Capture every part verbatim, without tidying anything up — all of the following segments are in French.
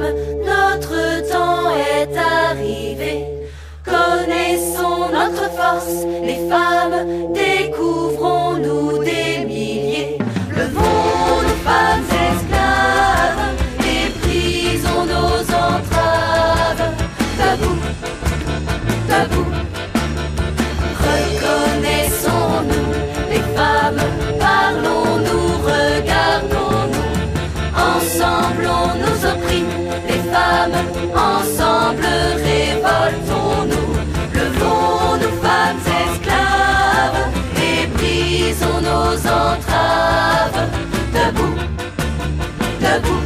femmes, notre temps est arrivé. Connaissons notre force, les femmes, découvrons-nous des milliers. Levons nos femmes esclaves et brisons nos entraves. Debout, debout, reconnaissons-nous, les femmes, parlons-nous, regardons-nous. Ensemble on nous opprime, les femmes, ensemble révoltons-nous. Levons nos femmes esclaves et brisons nos entraves. Debout, debout,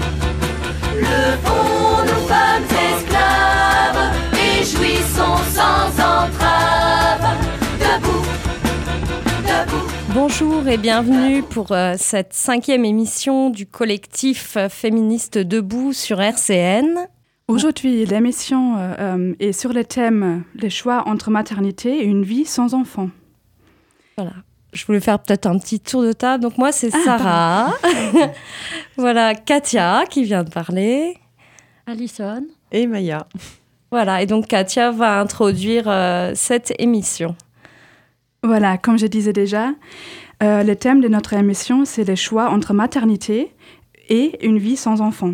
levons nos femmes esclaves et jouissons sans entrave. Debout, debout. Bonjour et bienvenue pour euh, cette cinquième émission du collectif féministe Debout sur R C N. Aujourd'hui, l'émission euh, est sur le thème « Les choix entre maternité et une vie sans enfant ». Voilà. Je voulais faire peut-être un petit tour de table. Donc moi, c'est ah, Sarah. Voilà, Katia qui vient de parler. Alison. Et Maya. Voilà, et donc Katia va introduire euh, cette émission. Voilà, comme je disais déjà, euh, le thème de notre émission, c'est les choix entre maternité et une vie sans enfant.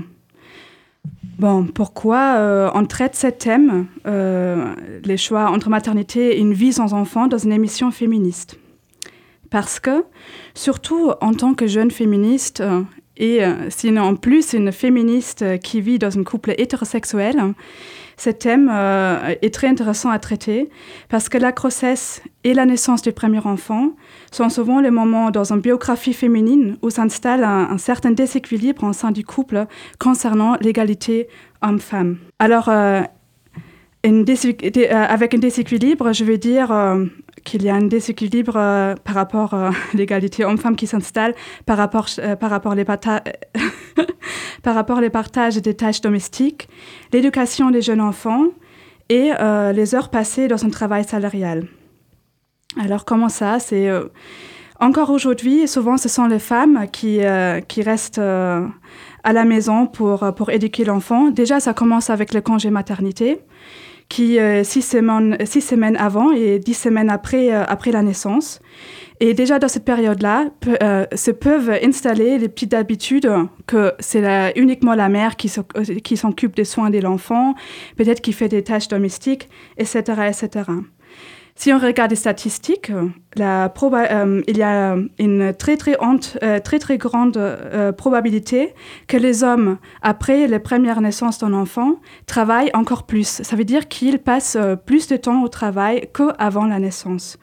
Bon, pourquoi euh, on traite ce thème, euh, les choix entre maternité et une vie sans enfant, dans une émission féministe? Parce que, surtout en tant que jeune féministe, euh, et euh, sinon en plus une féministe euh, qui vit dans un couple hétérosexuel, ce thème euh, est très intéressant à traiter parce que la grossesse et la naissance du premier enfant sont souvent les moments dans une biographie féminine où s'installe un, un certain déséquilibre au sein du couple concernant l'égalité homme-femme. Alors, euh, une désé- dé- euh, avec un déséquilibre, je veux dire euh, qu'il y a un déséquilibre euh, par rapport à euh, l'égalité homme-femme qui s'installe par rapport, euh, par rapport les parta- par rapport les partages des tâches domestiques, l'éducation des jeunes enfants et euh, les heures passées dans un travail salarial. Alors comment ça? C'est euh, encore aujourd'hui, souvent ce sont les femmes qui euh, qui restent euh, à la maison pour pour éduquer l'enfant. Déjà, ça commence avec le congé maternité, qui euh, six semaines six semaines avant et dix semaines après euh, après la naissance. Et déjà dans cette période-là, pe- euh, se peuvent installer les petites habitudes que c'est la, uniquement la mère qui, s'oc- qui s'occupe des soins de l'enfant, peut-être qui fait des tâches domestiques, et cetera, et cetera. Si on regarde les statistiques, la proba- euh, il y a une très très, honte, euh, très, très grande euh, probabilité que les hommes, après les premières naissances d'un enfant, travaillent encore plus. Ça veut dire qu'ils passent euh, plus de temps au travail qu'avant la naissance.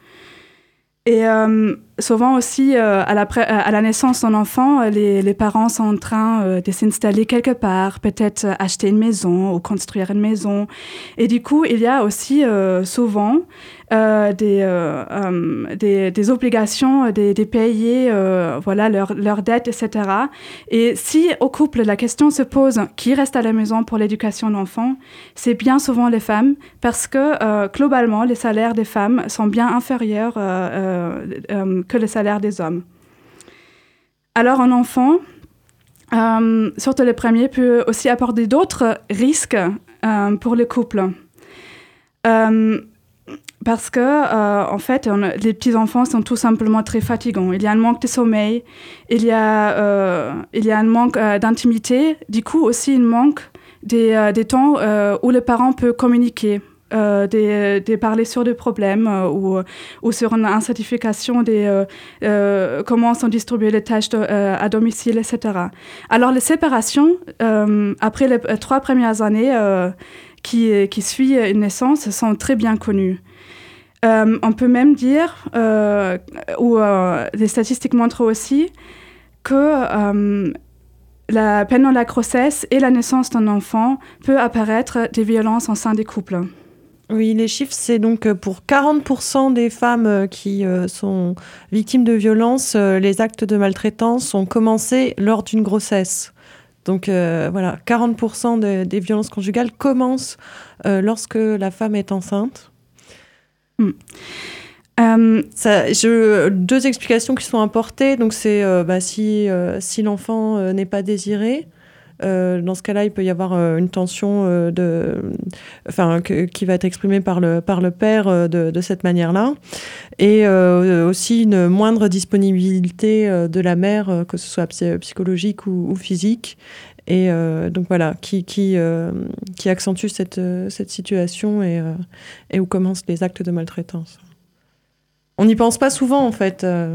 Et euh, souvent aussi, euh, à, la pré- à la naissance d'un enfant, les, les parents sont en train euh, de s'installer quelque part, peut-être acheter une maison ou construire une maison. Et du coup, il y a aussi euh, souvent euh, des, euh, euh, des, des obligations, des, des payer euh, voilà, leurs leur dettes, et cetera. Et si au couple, la question se pose qui reste à la maison pour l'éducation de l'enfant, c'est bien souvent les femmes, parce que euh, globalement, les salaires des femmes sont bien inférieurs euh, euh, euh, que le salaire des hommes. Alors un enfant, euh, surtout le premier, peut aussi apporter d'autres risques euh, pour le couple. Euh, parce que, euh, en fait, on, les petits-enfants sont tout simplement très fatigants. Il y a un manque de sommeil, il y a, euh, il y a un manque euh, d'intimité, du coup aussi un manque des, euh, des temps euh, où le parent peut communiquer. Euh, des, des parler sur des problèmes euh, ou, ou sur une insatisfaction des euh, euh, comment sont distribuées les tâches de, euh, à domicile, et cetera. Alors les séparations, euh, après les euh, trois premières années euh, qui, qui suivent une naissance, sont très bien connues. Euh, on peut même dire, euh, ou euh, les statistiques montrent aussi, que euh, la, pendant la grossesse et la naissance d'un enfant peut apparaître des violences au sein des couples. Oui, les chiffres, c'est donc pour quarante pour cent des femmes qui euh, sont victimes de violences, euh, les actes de maltraitance ont commencé lors d'une grossesse. Donc euh, voilà, quarante pour cent de, des violences conjugales commencent euh, lorsque la femme est enceinte. Hmm. Euh, Ça, je, deux explications qui sont apportées. Donc c'est euh, bah, si, euh, si l'enfant euh, n'est pas désiré. Euh, dans ce cas-là, il peut y avoir euh, une tension euh, de, enfin, que, qui va être exprimée par le, par le père euh, de, de cette manière-là. Et euh, aussi une moindre disponibilité euh, de la mère, euh, que ce soit psy- psychologique ou, ou physique. Et euh, donc voilà, qui, qui, euh, qui accentue cette, euh, cette situation et, euh, et où commencent les actes de maltraitance. On n'y pense pas souvent, en fait. Euh...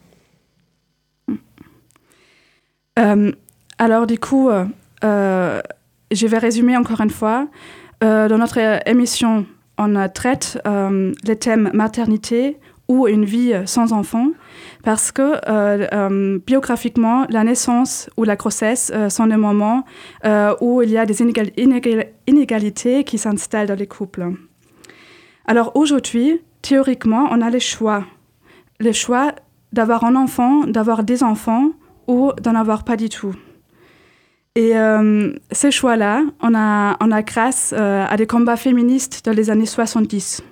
Euh, alors, du coup, euh, euh, je vais résumer encore une fois. Euh, dans notre émission, on traite euh, les thèmes maternité ou une vie sans enfant, parce que euh, euh, biographiquement, la naissance ou la grossesse euh, sont des moments euh, où il y a des inégal- inégal- inégalités qui s'installent dans les couples. Alors aujourd'hui, théoriquement, on a le choix. Le choix d'avoir un enfant, d'avoir des enfants, ou d'en avoir pas du tout. Et euh, ces choix-là, on a, on a grâce euh, à des combats féministes dans les années soixante-dix.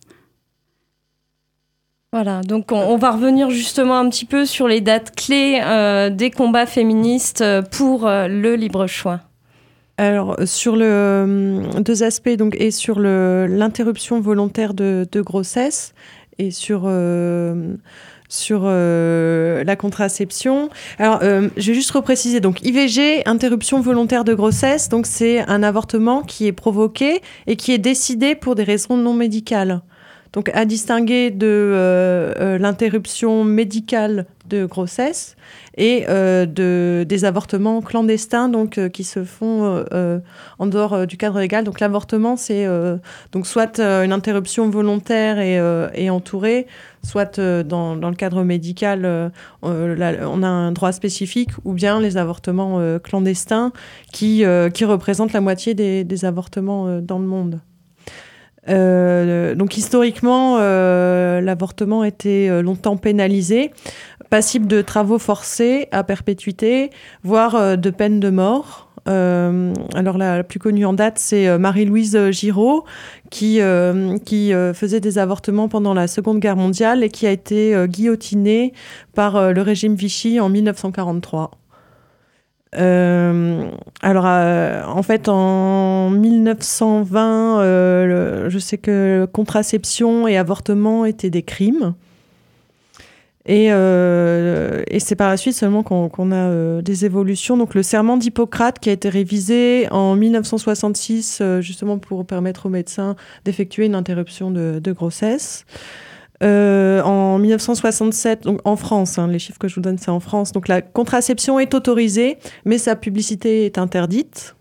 Voilà, donc on, on va revenir justement un petit peu sur les dates clés euh, des combats féministes pour euh, le libre choix. Alors, sur le, euh, deux aspects, donc, et sur le, l'interruption volontaire de, de grossesse et sur... Euh, sur euh, la contraception. Alors, euh, je vais juste repréciser. Donc, I V G, interruption volontaire de grossesse, donc c'est un avortement qui est provoqué et qui est décidé pour des raisons non médicales. Donc, à distinguer de euh, euh, l'interruption médicale de grossesse et euh, de, des avortements clandestins donc, euh, qui se font euh, en dehors euh, du cadre légal. Donc, l'avortement, c'est euh, donc soit euh, une interruption volontaire et, euh, et entourée, soit euh, dans, dans le cadre médical, euh, euh, là, on a un droit spécifique, ou bien les avortements euh, clandestins qui, euh, qui représentent la moitié des, des avortements euh, dans le monde. Euh, donc historiquement, euh, l'avortement était longtemps pénalisé, passible de travaux forcés à perpétuité, voire euh, de peine de mort. Euh, alors la, la plus connue en date, c'est Marie-Louise Giraud, qui, euh, qui euh, faisait des avortements pendant la Seconde Guerre mondiale et qui a été euh, guillotinée par euh, le régime Vichy en dix-neuf cent quarante-trois. Euh, alors, euh, en fait, en dix-neuf cent vingt, euh, le, je sais que contraception et avortement étaient des crimes. Et, euh, et c'est par la suite seulement qu'on, qu'on a euh, des évolutions. Donc, le serment d'Hippocrate qui a été révisé en dix-neuf cent soixante-six, euh, justement pour permettre aux médecins d'effectuer une interruption de, de grossesse. Euh, en dix-neuf cent soixante-sept, donc en France, hein, les chiffres que je vous donne, c'est en France. Donc la contraception est autorisée, mais sa publicité est interdite.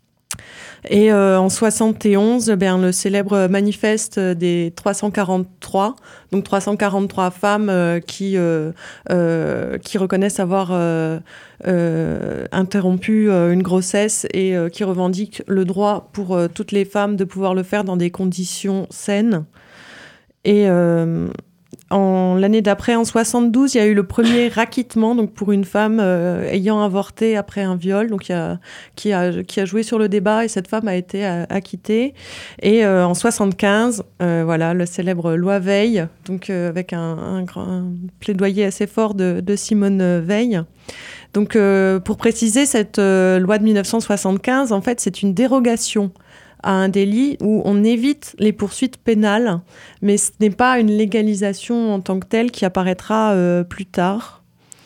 Et euh, en soixante et onze, ben, le célèbre manifeste des trois cent quarante-trois, donc trois cent quarante-trois femmes euh, qui, euh, euh, qui reconnaissent avoir euh, euh, interrompu euh, une grossesse et euh, qui revendiquent le droit pour euh, toutes les femmes de pouvoir le faire dans des conditions saines. Et euh, en, l'année d'après, en soixante-douze, il y a eu le premier acquittement donc pour une femme euh, ayant avorté après un viol, donc il y a, qui, a, qui a joué sur le débat, et cette femme a été euh, acquittée. Et euh, en soixante-quinze, euh, voilà, la célèbre loi Veil, donc euh, avec un, un, un plaidoyer assez fort de, de Simone Veil. Donc, euh, pour préciser, cette euh, loi de dix-neuf cent soixante-quinze, en fait, c'est une dérogation à un délit où on évite les poursuites pénales, mais ce n'est pas une légalisation en tant que telle qui apparaîtra euh, plus tard.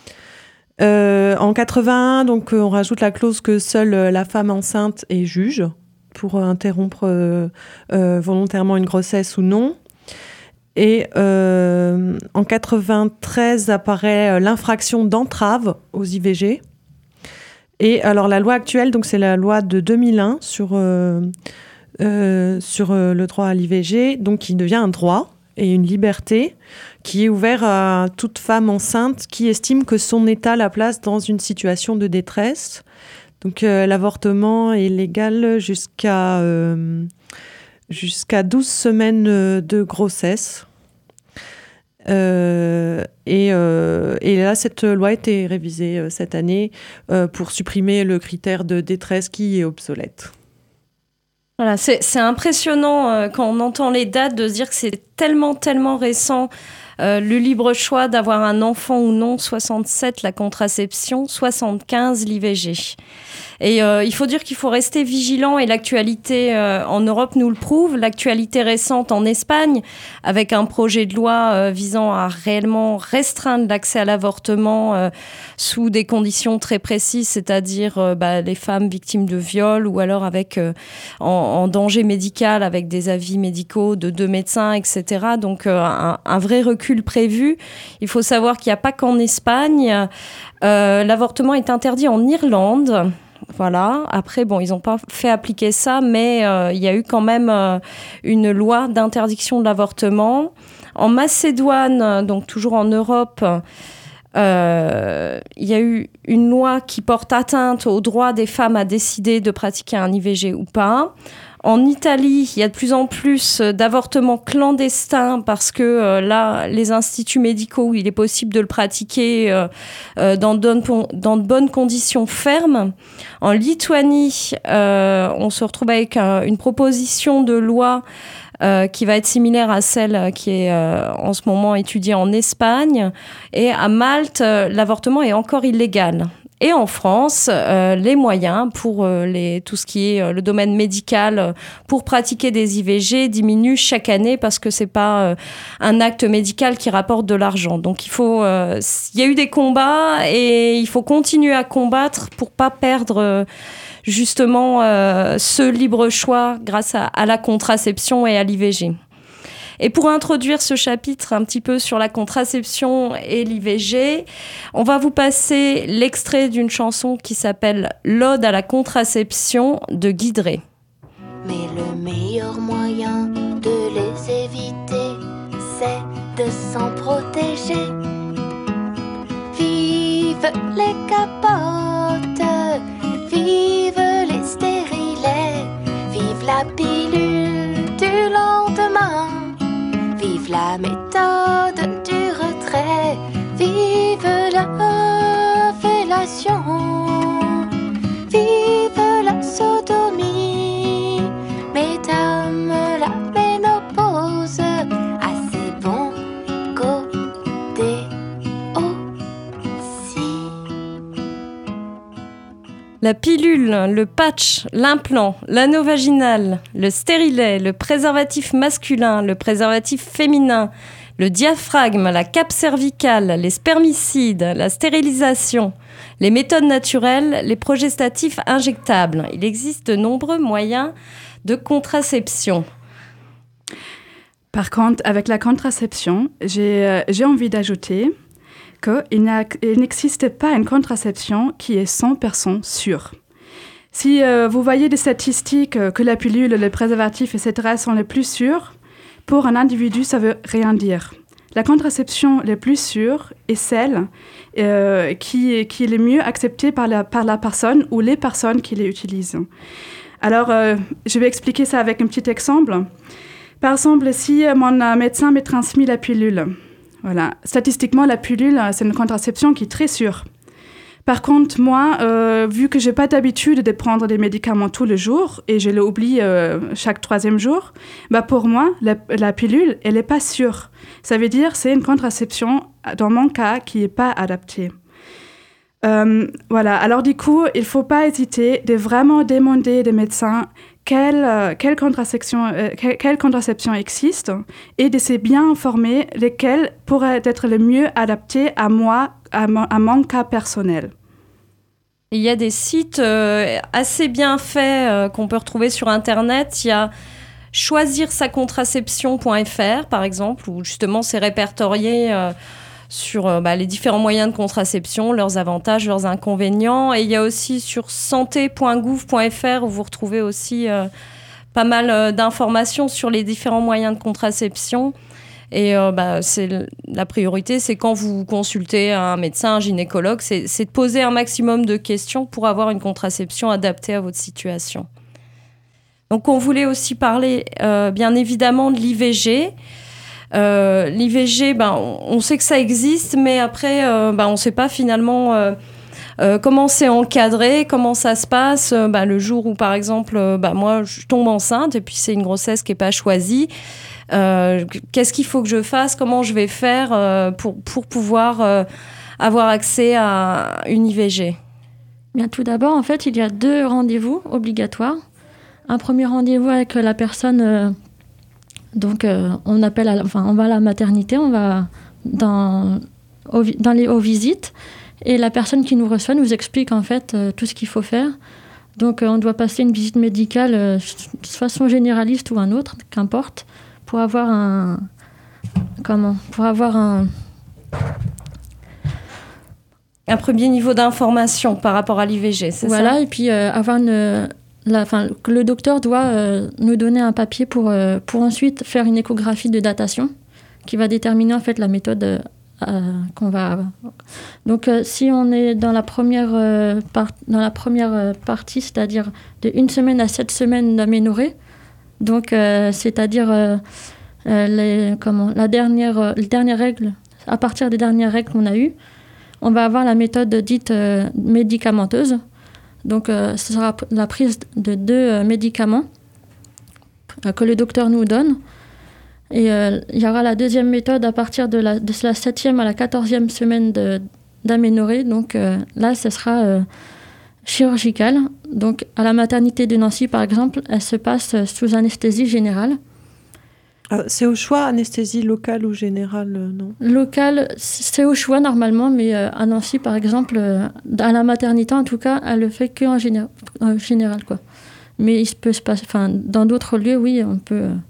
Euh, en quatre-vingt-un, donc, on rajoute la clause que seule la femme enceinte est juge pour interrompre euh, euh, volontairement une grossesse ou non. Et euh, en quatre-vingt-treize apparaît l'infraction d'entrave aux I V G. Et alors la loi actuelle, donc c'est la loi de deux mille un sur, euh, euh, sur euh, le droit à l'I V G, donc qui devient un droit et une liberté qui est ouvert à toute femme enceinte qui estime que son état la place dans une situation de détresse. Donc euh, l'avortement est légal jusqu'à, euh, jusqu'à douze semaines de grossesse. Euh, et, euh, et là, cette loi a été révisée euh, cette année euh, pour supprimer le critère de détresse qui est obsolète. Voilà, c'est, c'est impressionnant euh, quand on entend les dates de se dire que c'est tellement, tellement récent Euh, le libre choix d'avoir un enfant ou non, soixante-sept la contraception, soixante-quinze l'I V G. Et euh, il faut dire qu'il faut rester vigilant et l'actualité euh, en Europe nous le prouve. L'actualité récente en Espagne avec un projet de loi euh, visant à réellement restreindre l'accès à l'avortement euh, sous des conditions très précises, c'est-à-dire euh, bah, les femmes victimes de viol ou alors avec euh, en, en danger médical avec des avis médicaux de deux médecins, et cetera. Donc euh, un, un vrai recul prévu. Il faut savoir qu'il n'y a pas qu'en Espagne. Euh, l'avortement est interdit en Irlande. Voilà. Après, bon, ils n'ont pas fait appliquer ça, mais euh, il y a eu quand même euh, une loi d'interdiction de l'avortement. En Macédoine, donc toujours en Europe, euh, il y a eu une loi qui porte atteinte au droit des femmes à décider de pratiquer un I V G ou pas. En Italie, il y a de plus en plus d'avortements clandestins parce que euh, là, les instituts médicaux où il est possible de le pratiquer euh, euh, dans, de, dans de bonnes conditions fermes. En Lituanie, euh, on se retrouve avec un, une proposition de loi euh, qui va être similaire à celle qui est euh, en ce moment étudiée en Espagne. Et à Malte, euh, l'avortement est encore illégal. Et en France, euh, les moyens pour euh, les, tout ce qui est euh, le domaine médical euh, pour pratiquer des I V G diminuent chaque année parce que c'est pas euh, un acte médical qui rapporte de l'argent. Donc il faut, euh, il y a eu des combats et il faut continuer à combattre pour pas perdre euh, justement euh, ce libre choix grâce à, à la contraception et à l'I V G. Et pour introduire ce chapitre un petit peu sur la contraception et l'I V G, on va vous passer l'extrait d'une chanson qui s'appelle « L'Ode à la contraception » de Guy Drey. Mais le meilleur moyen de les éviter, c'est de s'en protéger. Vive les capotes, vive les stérilets, vive la pilule du lendemain. Vive la méthode du retrait, vive la fellation, vive la sodomie, mesdames, la ménopause, assez bon côté aussi. La pilule, le patch, l'implant, l'anneau vaginal, le stérilet, le préservatif masculin, le préservatif féminin, le diaphragme, la cape cervicale, les spermicides, la stérilisation, les méthodes naturelles, les progestatifs injectables. Il existe de nombreux moyens de contraception. Par contre, avec la contraception, j'ai, euh, j'ai envie d'ajouter qu'il n'existe pas une contraception qui est cent pour cent sûre. Si euh, vous voyez des statistiques euh, que la pilule, le préservatif, et cetera sont les plus sûrs, pour un individu, ça ne veut rien dire. La contraception la plus sûre est celle euh, qui, qui est le mieux acceptée par la, par la personne ou les personnes qui l'utilisent. Alors, euh, je vais expliquer ça avec un petit exemple. Par exemple, si mon euh, médecin me transmet la pilule, voilà. Statistiquement, la pilule, c'est une contraception qui est très sûre. Par contre, moi, euh, vu que je n'ai pas d'habitude de prendre des médicaments tous les jours et je l'oublie euh, chaque troisième jour, bah pour moi, la, la pilule, elle n'est pas sûre. Ça veut dire que c'est une contraception, dans mon cas, qui n'est pas adaptée. Euh, voilà. Alors du coup, il ne faut pas hésiter de vraiment demander des médecins Quelle, euh, quelle, contraception, euh, quelle, quelle contraception existe et de se bien informer lesquelles pourraient être le mieux adaptées à moi, à mon, à mon cas personnel. Il y a des sites euh, assez bien faits euh, qu'on peut retrouver sur Internet. Il y a choisir sa contraception point f r, par exemple, où justement c'est répertorié euh, sur euh, bah, les différents moyens de contraception, leurs avantages, leurs inconvénients. Et il y a aussi sur santé point gouv point f r où vous retrouvez aussi euh, pas mal euh, d'informations sur les différents moyens de contraception. Et euh, bah, c'est, la priorité, c'est quand vous consultez un médecin, un gynécologue, c'est, c'est de poser un maximum de questions pour avoir une contraception adaptée à votre situation. Donc on voulait aussi parler euh, bien évidemment de l'I V G. Euh, L'I V G, ben, on sait que ça existe, mais après, euh, ben, on ne sait pas finalement euh, euh, comment c'est encadré, comment ça se passe. Euh, ben, le jour où, par exemple, euh, ben, moi, je tombe enceinte et puis c'est une grossesse qui n'est pas choisie, Euh, qu'est-ce qu'il faut que je fasse ? Comment je vais faire euh, pour, pour pouvoir euh, avoir accès à une I V G ? Bien, tout d'abord, en fait, il y a deux rendez-vous obligatoires. Un premier rendez-vous avec la personne, euh, donc euh, on appelle, à la, enfin, on va à la maternité, on va dans, au, dans les, aux visites, et la personne qui nous reçoit nous explique en fait euh, tout ce qu'il faut faire. Donc, euh, on doit passer une visite médicale, euh, de façon généraliste ou un autre, qu'importe, pour avoir un, comment, pour avoir un Un premier niveau d'information par rapport à l'I V G, c'est voilà, ça ? et puis euh, avoir une, la, fin, le docteur doit euh, nous donner un papier pour, euh, pour ensuite faire une échographie de datation qui va déterminer en fait la méthode euh, qu'on va avoir. Donc euh, si on est dans la première, euh, par, dans la première euh, partie, c'est-à-dire de une semaine à sept semaines d'aménorrhée, donc euh, c'est-à-dire euh, euh, les, comment, la dernière, euh, les dernières règles, à partir des dernières règles qu'on a eues, on va avoir la méthode dite euh, médicamenteuse. Donc, euh, ce sera la prise de deux euh, médicaments euh, que le docteur nous donne. Et euh, il y aura la deuxième méthode à partir de la, de la septième à la quatorzième semaine de, d'aménorrhée. Donc euh, là, ce sera euh, chirurgical. Donc, à la maternité de Nancy, par exemple, elle se passe sous anesthésie générale. Euh, c'est au choix, anesthésie locale ou générale, euh, non ? Locale, c'est au choix normalement, mais euh, à Nancy, par exemple, euh, à la maternité, en tout cas, elle le fait qu'en géné- en général, quoi. Mais il peut se passer, enfin, dans d'autres lieux, oui, on peut. Euh...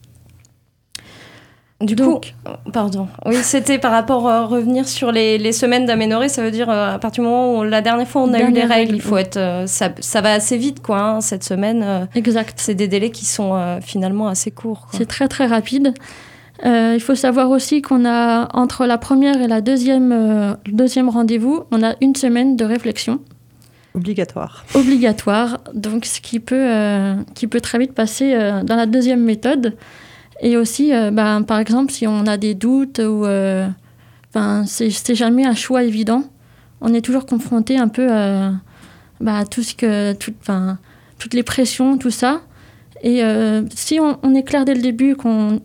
Du Donc, coup, pardon. Oui, c'était par rapport à euh, revenir sur les, les semaines d'aménorrhée. Ça veut dire euh, à partir du moment où la dernière fois on a eu les règles, il faut être. Euh, ça, ça va assez vite, quoi. Hein, cette semaine. Euh, exact. C'est des délais qui sont euh, finalement assez courts, quoi. C'est très très rapide. Euh, il faut savoir aussi qu'on a entre la première et la deuxième euh, le deuxième rendez-vous, on a une semaine de réflexion. Obligatoire. Obligatoire. Donc ce qui peut euh, qui peut très vite passer euh, dans la deuxième méthode. Et aussi, euh, ben, par exemple, si on a des doutes ou euh, ben, c'est, c'est jamais un choix évident, on est toujours confronté un peu euh, ben, à tout ce que, tout, ben, toutes les pressions, tout ça. Et euh, si on, on est clair dès le début qu'on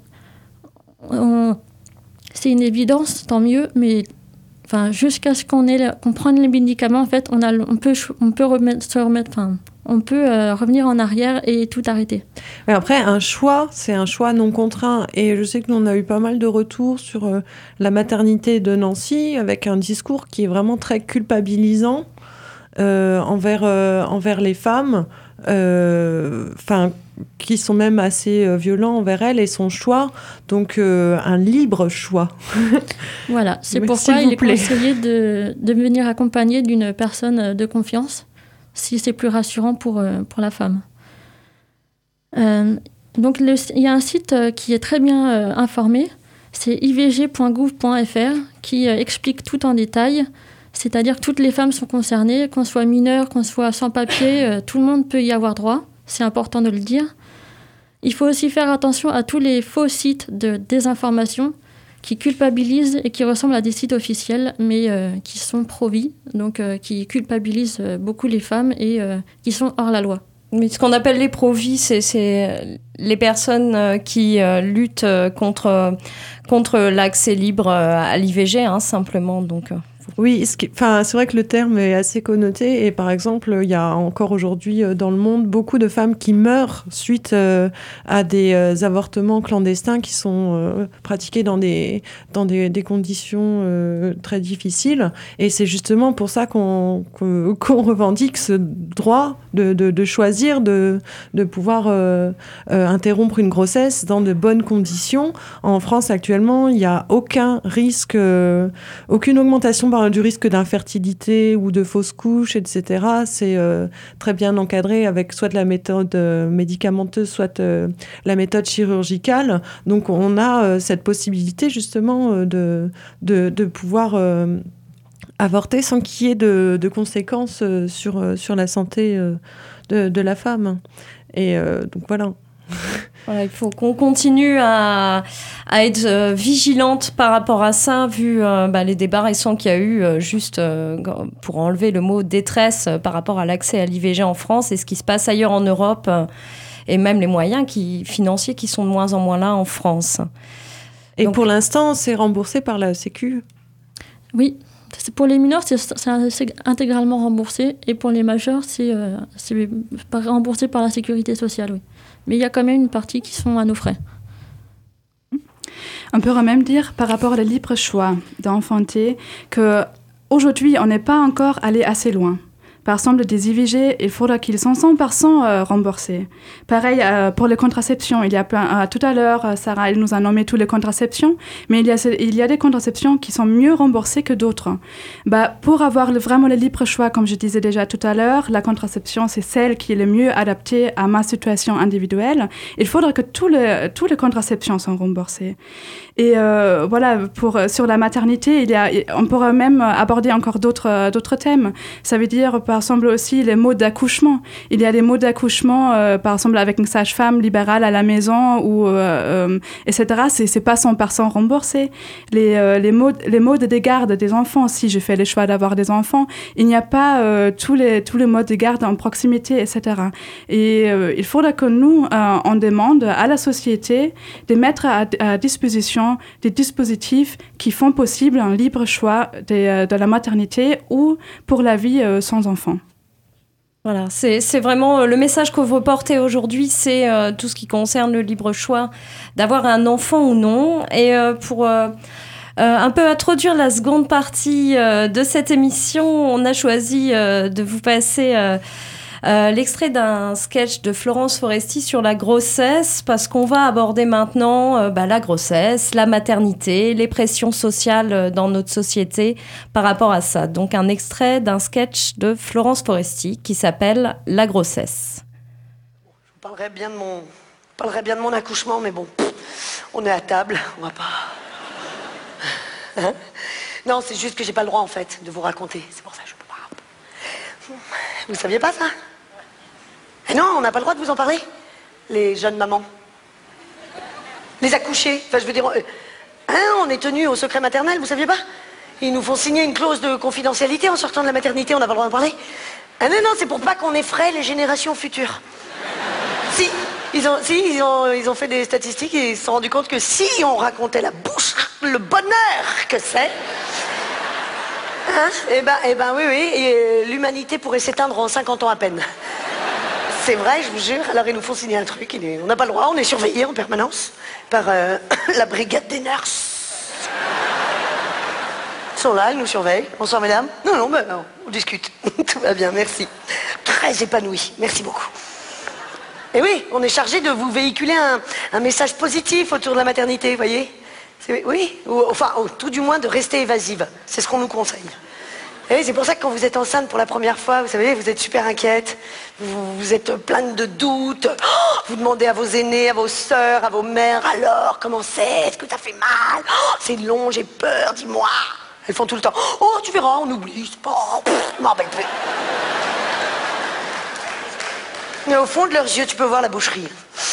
on, c'est une évidence, tant mieux. Mais enfin, jusqu'à ce qu'on ait, qu'on prenne les médicaments, en fait, on a, on peut, on peut remettre, se remettre. Enfin, on peut euh, revenir en arrière et tout arrêter. Mais après, un choix, c'est un choix non contraint. Et je sais que nous, on a eu pas mal de retours sur euh, la maternité de Nancy, avec un discours qui est vraiment très culpabilisant euh, envers, euh, envers les femmes, euh, qui sont même assez euh, violents envers elle et son choix. Donc, euh, un libre choix. Voilà, c'est Mais pourquoi il est plaît. conseillé de, de venir accompagné d'une personne de confiance, si c'est plus rassurant pour, euh, pour la femme. Euh, donc, le, il y a un site euh, qui est très bien euh, informé, c'est i v g point gouv point f r, qui euh, explique tout en détail, c'est-à-dire que toutes les femmes sont concernées, qu'on soit mineur, qu'on soit sans papier, euh, tout le monde peut y avoir droit, c'est important de le dire. Il faut aussi faire attention à tous les faux sites de désinformation qui culpabilisent et qui ressemblent à des sites officiels, mais euh, qui sont pro-vie, donc euh, qui culpabilisent euh, beaucoup les femmes et euh, qui sont hors la loi. Mais ce qu'on appelle les pro-vie, c'est, c'est les personnes euh, qui euh, luttent euh, contre, contre l'accès libre euh, à l'I V G, hein, simplement. Donc, euh. Oui, ce qui, enfin, c'est vrai que le terme est assez connoté. Et par exemple, il y a encore aujourd'hui euh, dans le monde beaucoup de femmes qui meurent suite euh, à des euh, avortements clandestins qui sont euh, pratiqués dans des, dans des, des conditions euh, très difficiles. Et c'est justement pour ça qu'on, qu'on, qu'on revendique ce droit de, de, de choisir, de, de pouvoir euh, euh, interrompre une grossesse dans de bonnes conditions. En France, actuellement, il n'y a aucun risque, euh, aucune augmentation par du risque d'infertilité ou de fausse couche, et cetera. C'est euh, très bien encadré avec soit la méthode euh, médicamenteuse, soit euh, la méthode chirurgicale. Donc, on a euh, cette possibilité justement euh, de, de, de pouvoir euh, avorter sans qu'il y ait de, de conséquences euh, sur, euh, sur la santé euh, de, de la femme. Et euh, donc, voilà. Voilà, il faut qu'on continue à, à être euh, vigilante par rapport à ça, vu euh, bah, les débats récents qu'il y a eu, euh, juste euh, pour enlever le mot détresse euh, par rapport à l'accès à l'I V G en France et ce qui se passe ailleurs en Europe. Euh, et même les moyens qui, financiers qui sont de moins en moins là en France. Et Donc, pour l'instant, c'est remboursé par la Sécu ? Oui, c'est pour les mineurs, c'est, c'est, c'est intégralement remboursé. Et pour les majeurs, c'est, euh, c'est remboursé par la sécurité sociale, oui. Mais il y a quand même une partie qui sont à nos frais. On peut même dire, par rapport au libre choix d'enfanter, qu'aujourd'hui, on n'est pas encore allé assez loin. Par exemple, des I V G, il faudra qu'ils sont cent pour cent euh, remboursés. Pareil euh, pour les contraceptions. Il y a plein, euh, tout à l'heure, Sarah, elle nous a nommé toutes les contraceptions, mais il y a, il y a des contraceptions qui sont mieux remboursées que d'autres. Bah, pour avoir le, vraiment le libre choix, comme je disais déjà tout à l'heure, la contraception, c'est celle qui est le mieux adaptée à ma situation individuelle. Il faudra que tous les, tous les contraceptions soient remboursées. Et euh, voilà, pour, sur la maternité, il y a, on pourrait même aborder encore d'autres, d'autres thèmes. Ça veut dire, par exemple, aussi les modes d'accouchement. Il y a des modes d'accouchement, euh, par exemple, avec une sage-femme libérale à la maison, ou, euh, euh, et cetera. C'est, c'est pas cent pour cent remboursé. Les, euh, les, modes, les modes de garde des enfants, si je fais le choix d'avoir des enfants, il n'y a pas euh, tous, les, tous les modes de garde en proximité, et cetera. Et euh, il faudra que nous, euh, on demande à la société de mettre à, à disposition des dispositifs qui font possible un libre choix de, de la maternité ou pour la vie euh, sans enfant. Voilà, c'est, c'est vraiment euh, le message que vous portez aujourd'hui, c'est euh, tout ce qui concerne le libre choix d'avoir un enfant ou non. Et euh, pour euh, euh, un peu introduire la seconde partie euh, de cette émission, on a choisi euh, de vous passer euh, Euh, l'extrait d'un sketch de Florence Foresti sur la grossesse, parce qu'on va aborder maintenant euh, bah, la grossesse, la maternité, les pressions sociales euh, dans notre société par rapport à ça. Donc un extrait d'un sketch de Florence Foresti qui s'appelle La grossesse. Je vous parlerai bien de mon, parlerai bien de mon accouchement, mais bon, pff, on est à table, on va pas... Hein? Non, c'est juste que j'ai pas le droit en fait de vous raconter, c'est pour ça que je peux pas... Vous saviez pas ça? Eh non, on n'a pas le droit de vous en parler, les jeunes mamans. Les accouchés, enfin je veux dire... Euh, hein, on est tenu au secret maternel, vous saviez pas? Ils nous font signer une clause de confidentialité en sortant de la maternité, on n'a pas le droit d'en parler. Ah non, non, c'est pour pas qu'on effraie les générations futures. Si, ils ont, si ils, ont, ils ont fait des statistiques et ils se sont rendus compte que si on racontait la bouche, le bonheur que c'est... Hein? Eh ben, eh ben oui, oui, et l'humanité pourrait s'éteindre en cinquante ans à peine. C'est vrai, je vous jure. Alors ils nous font signer un truc, est... on n'a pas le droit, on est surveillé en permanence par euh, la brigade des nurses. Ils sont là, ils nous surveillent. Bonsoir mesdames. Non, non, ben non, on discute. Tout va bien, merci. Très épanoui, merci beaucoup. Et oui, on est chargé de vous véhiculer un, un message positif autour de la maternité, vous voyez? C'est, oui, ou, enfin, ou, tout du moins de rester évasive. C'est ce qu'on nous conseille. Et oui, c'est pour ça que quand vous êtes enceinte pour la première fois, vous savez, vous êtes super inquiète, vous, vous êtes pleine de doutes, oh, vous demandez à vos aînés, à vos sœurs, à vos mères, alors, comment c'est? Est-ce que ça fait mal? Oh, c'est long, j'ai peur, dis-moi. Elles font tout le temps, oh, tu verras, on oublie, c'est pas... Pff, je m'en rappelle plus. Mais au fond de leurs yeux, tu peux voir la boucherie.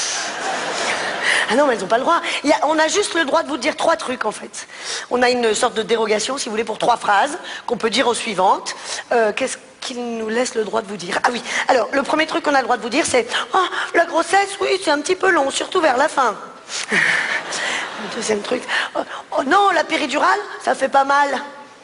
Ah non, mais elles n'ont pas le droit. Il y a, on a juste le droit de vous dire trois trucs, en fait. On a une sorte de dérogation, si vous voulez, pour trois phrases qu'on peut dire aux suivantes. Euh, qu'est-ce qu'il nous laisse le droit de vous dire? Ah oui, alors, le premier truc qu'on a le droit de vous dire, c'est « Oh, la grossesse, oui, c'est un petit peu long, surtout vers la fin. » Le deuxième truc, oh, « Oh non, la péridurale, ça fait pas mal. »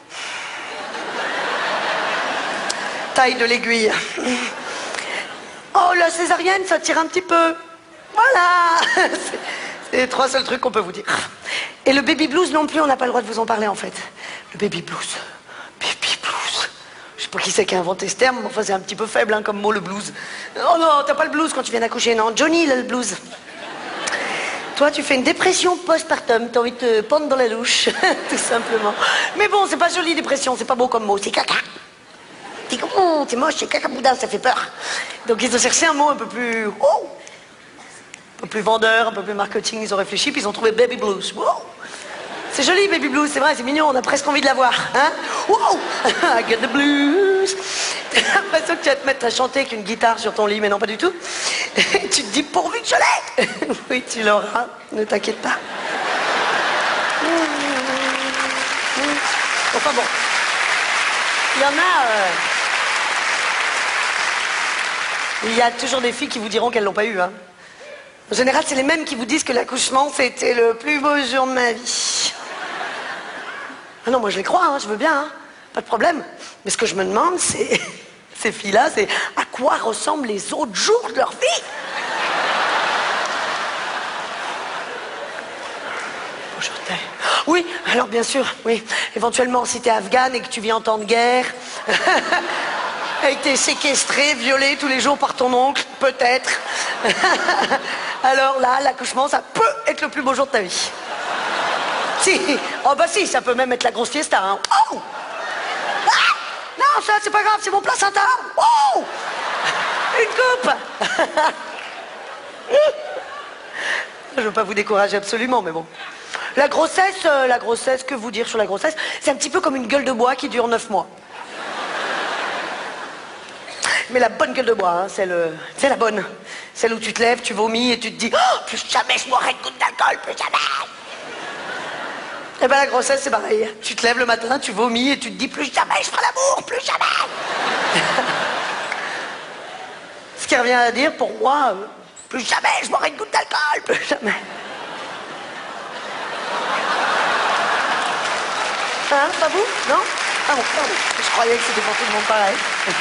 Taille de l'aiguille. « Oh, la césarienne, ça tire un petit peu. » Voilà. C'est les trois seuls trucs qu'on peut vous dire. Et le baby blues non plus, on n'a pas le droit de vous en parler en fait. Le baby blues. Baby blues. Je sais pas qui c'est qui a inventé ce terme, mais enfin c'est un petit peu faible hein, comme mot le blues. Oh non, t'as pas le blues quand tu viens d'accoucher, non. Johnny il a le blues. Toi tu fais une dépression postpartum, t'as envie de te pendre dans la louche, tout simplement. Mais bon, c'est pas joli dépression, c'est pas beau comme mot, c'est caca. T'es oh, t'es moche, c'est caca boudin, ça fait peur. Donc ils ont cherché un mot un peu plus... Oh, un peu plus vendeur, un peu plus marketing, ils ont réfléchi, puis ils ont trouvé baby blues. Wow. C'est joli, baby blues, c'est vrai, c'est mignon, on a presque envie de l'avoir. Hein? Wow. I get the blues. T'as l'impression que tu vas te mettre à chanter avec une guitare sur ton lit, mais non, pas du tout. Tu te dis, pourvu que je l'ai. Oui, tu l'auras, ne t'inquiète pas. Enfin bon, il y en a... Euh... Il y a toujours des filles qui vous diront qu'elles l'ont pas eu, hein. En général, c'est les mêmes qui vous disent que l'accouchement, c'était le plus beau jour de ma vie. Ah non, moi je les crois, hein, je veux bien, hein, pas de problème. Mais ce que je me demande, c'est... Ces filles-là, c'est à quoi ressemblent les autres jours de leur vie. Oui, alors bien sûr, oui. Éventuellement, si t'es afghane et que tu vis en temps de guerre, et que t'es séquestré, violé tous les jours par ton oncle, peut-être. Alors là, l'accouchement, ça peut être le plus beau jour de ta vie. Si, oh bah si, ça peut même être la grosse fiesta, hein. Oh ah non, ça, c'est pas grave, c'est mon placenta. Oh une coupe. Je veux pas vous décourager absolument, mais bon. La grossesse, euh, la grossesse, que vous dire sur la grossesse? C'est un petit peu comme une gueule de bois qui dure neuf mois. Mais la bonne gueule de bois, hein, c'est le, c'est la bonne. Celle où tu te lèves, tu vomis et tu te dis oh, plus jamais je boirai une goutte d'alcool, plus jamais. Et ben la grossesse, c'est pareil. Tu te lèves le matin, tu vomis et tu te dis plus jamais je ferai l'amour, plus jamais. Ce qui revient à dire pour moi, euh, plus jamais je boirai une goutte d'alcool, plus jamais. Hein, pas vous? Non? Ah bon, pardon. Je croyais que c'était pour tout le monde pareil.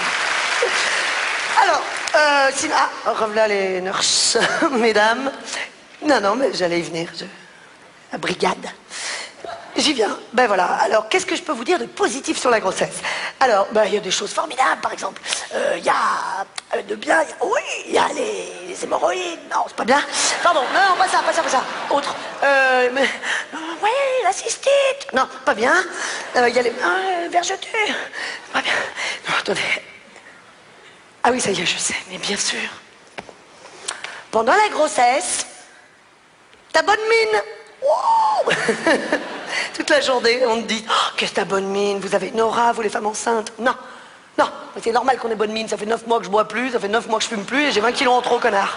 Alors, euh, sinon... Ah, revoilà les nurses, mesdames. Non, non, mais j'allais y venir. Je... La brigade. J'y viens. Ben voilà. Alors, qu'est-ce que je peux vous dire de positif sur la grossesse? Alors, ben, il y a des choses formidables, par exemple. Il euh, y a euh, de bien... Y a... Oui, il y a les... les hémorroïdes. Non, c'est pas bien. Pardon, non, non, pas ça, pas ça, pas ça. Autre. Euh, mais... Oui, la cystite. Non, pas bien. Il euh, y a les... Euh, vergetures. Pas bien. Non, attendez. Ah oui, ça y est, je sais, mais bien sûr. Pendant la grossesse, ta bonne mine. Wow. Toute la journée, on te dit oh, qu'est-ce que ta bonne mine, vous avez une aura, vous les femmes enceintes. Non, non, c'est normal qu'on ait bonne mine. Ça fait neuf mois que je bois plus, ça fait neuf mois que je fume plus et j'ai vingt kilos en trop, connard.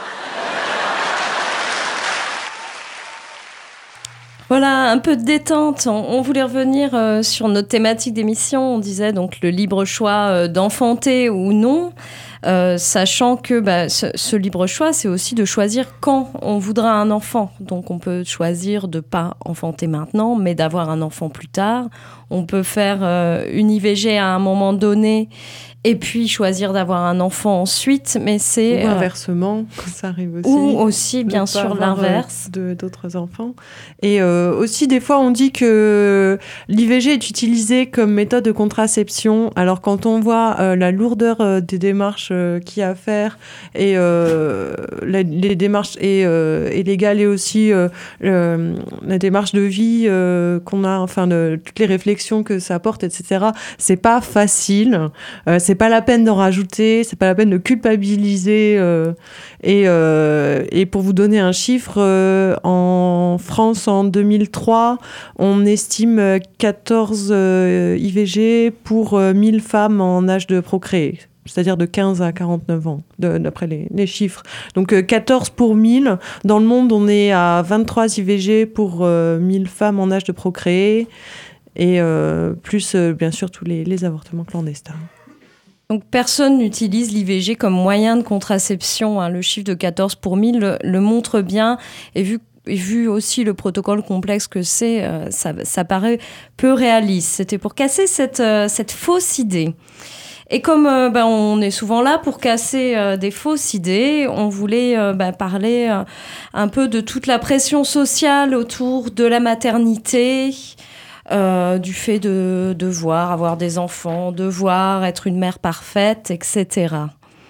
Voilà, un peu de détente. On, on voulait revenir euh, sur notre thématique d'émission. On disait donc le libre choix euh, d'enfanter ou non. Euh, sachant que bah, ce, ce libre choix, c'est aussi de choisir quand on voudra un enfant. Donc on peut choisir de ne pas enfanter maintenant, mais d'avoir un enfant plus tard. On peut faire euh, une I V G à un moment donné et puis choisir d'avoir un enfant ensuite, mais c'est... Ou inversement, euh, ça arrive aussi. Ou aussi, bien sûr, l'inverse. De, d'autres enfants. Et euh, aussi, des fois, on dit que l'I V G est utilisée comme méthode de contraception. Alors, quand on voit euh, la lourdeur euh, des démarches euh, qu'il y a à faire, et euh, la, les démarches et, euh, et légales, et aussi euh, le, la démarche de vie euh, qu'on a, enfin, de, toutes les réflexions que ça apporte, et cetera, c'est pas facile. Euh, c'est C'est pas la peine d'en rajouter, c'est pas la peine de culpabiliser. Euh, et, euh, et pour vous donner un chiffre, euh, en France, en deux mille trois, on estime quatorze euh, I V G pour euh, mille femmes en âge de procréer. C'est-à-dire de quinze à quarante-neuf ans, de, d'après les, les chiffres. Donc euh, quatorze pour mille. Dans le monde, on est à vingt-trois I V G pour euh, mille femmes en âge de procréer. Et euh, plus, euh, bien sûr, tous les, les avortements clandestins. Donc personne n'utilise l'I V G comme moyen de contraception. Hein. Le chiffre de quatorze pour mille le, le montre bien. Et vu, et vu aussi le protocole complexe que c'est, euh, ça, ça paraît peu réaliste. C'était pour casser cette, euh, cette fausse idée. Et comme euh, ben, on est souvent là pour casser euh, des fausses idées, on voulait euh, ben, parler euh, un peu de toute la pression sociale autour de la maternité, Euh, du fait de devoir avoir des enfants, devoir être une mère parfaite, et cetera.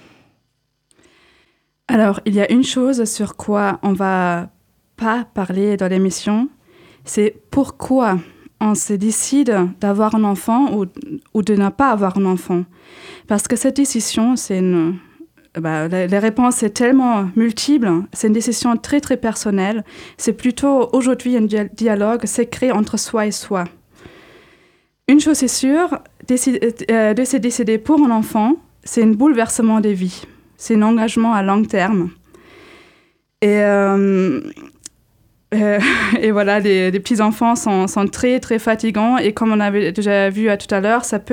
Alors, il y a une chose sur quoi on va pas parler dans l'émission, c'est pourquoi on se décide d'avoir un enfant ou, ou de ne pas avoir un enfant. Parce que cette décision, c'est une... Bah, les, les réponses sont tellement multiples, c'est une décision très très personnelle. C'est plutôt aujourd'hui un dia- dialogue secret entre soi et soi. Une chose est sûre, décider, euh, de se décider pour un enfant, c'est un bouleversement de vie. C'est un engagement à long terme. Et, euh, euh, et voilà, les, les petits-enfants sont, sont très très fatigants et comme on avait déjà vu à tout à l'heure, ça peut aussi changer la relation des couples qu'on emmène.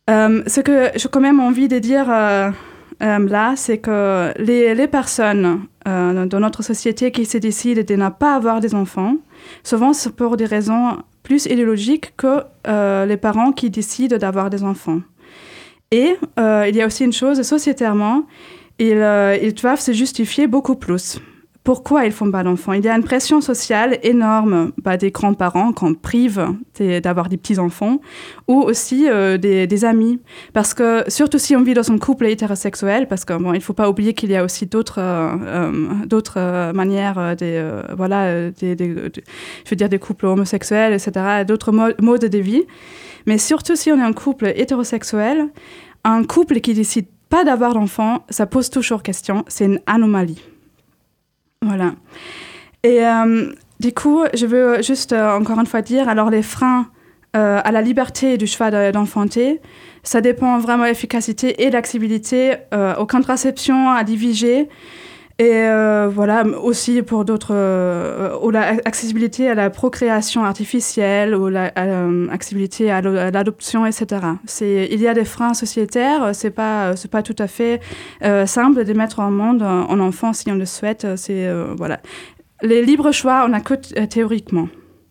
Euh, ce que j'ai quand même envie de dire euh, euh, là, c'est que les, les personnes euh, dans notre société qui se décident de ne pas avoir des enfants, souvent c'est pour des raisons plus idéologiques que euh, les parents qui décident d'avoir des enfants. Et euh, il y a aussi une chose, sociétairement, ils, euh, ils doivent se justifier beaucoup plus. Pourquoi ils font pas d'enfants? Il y a une pression sociale énorme bah, des grands-parents qu'on prive d'avoir des petits-enfants ou aussi euh, des, des amis. Parce que, surtout si on vit dans un couple hétérosexuel, parce qu'il bon, ne faut pas oublier qu'il y a aussi d'autres euh, d'autres euh, manières, des, euh, voilà, des, des, des, je veux dire des couples homosexuels, et cetera, d'autres mo- modes de vie. Mais surtout si on est un couple hétérosexuel, un couple qui décide pas d'avoir d'enfants, ça pose toujours question, c'est une anomalie. Voilà. Et euh, du coup, je veux juste euh, encore une fois dire, alors les freins euh, à la liberté du choix d'enfanter, ça dépend vraiment de l'efficacité et de l'accessibilité euh, aux contraceptions, à l'I V G, et euh, voilà, aussi pour d'autres, euh, ou l'accessibilité à la procréation artificielle, ou l'accessibilité à l'adoption, et cetera. C'est, il y a des freins sociétaires, c'est pas, c'est pas tout à fait euh, simple de mettre au monde un, un enfant si on le souhaite. C'est, euh, voilà. Les libres choix, on a que euh, théoriquement.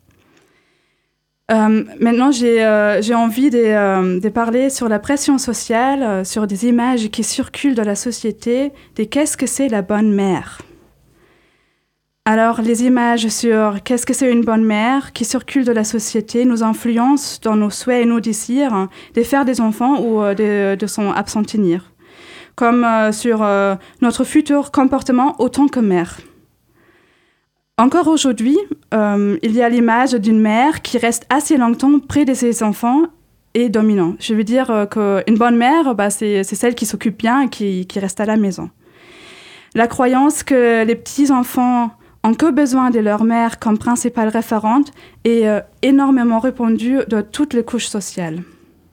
Euh, maintenant, j'ai, euh, j'ai envie de, euh, de parler sur la pression sociale, euh, sur des images qui circulent dans la société, de qu'est-ce que c'est la bonne mère. Alors, les images sur qu'est-ce que c'est une bonne mère qui circulent dans la société nous influencent dans nos souhaits et nos désirs hein, de faire des enfants ou euh, de, de s'en abstenir, comme euh, sur euh, notre futur comportement autant que mère. Encore aujourd'hui, euh, il y a l'image d'une mère qui reste assez longtemps près de ses enfants et dominante. Je veux dire euh, qu'une bonne mère, bah, c'est, c'est celle qui s'occupe bien et qui, qui reste à la maison. La croyance que les petits-enfants ont que besoin de leur mère comme principale référente est euh, énormément répandue dans toutes les couches sociales.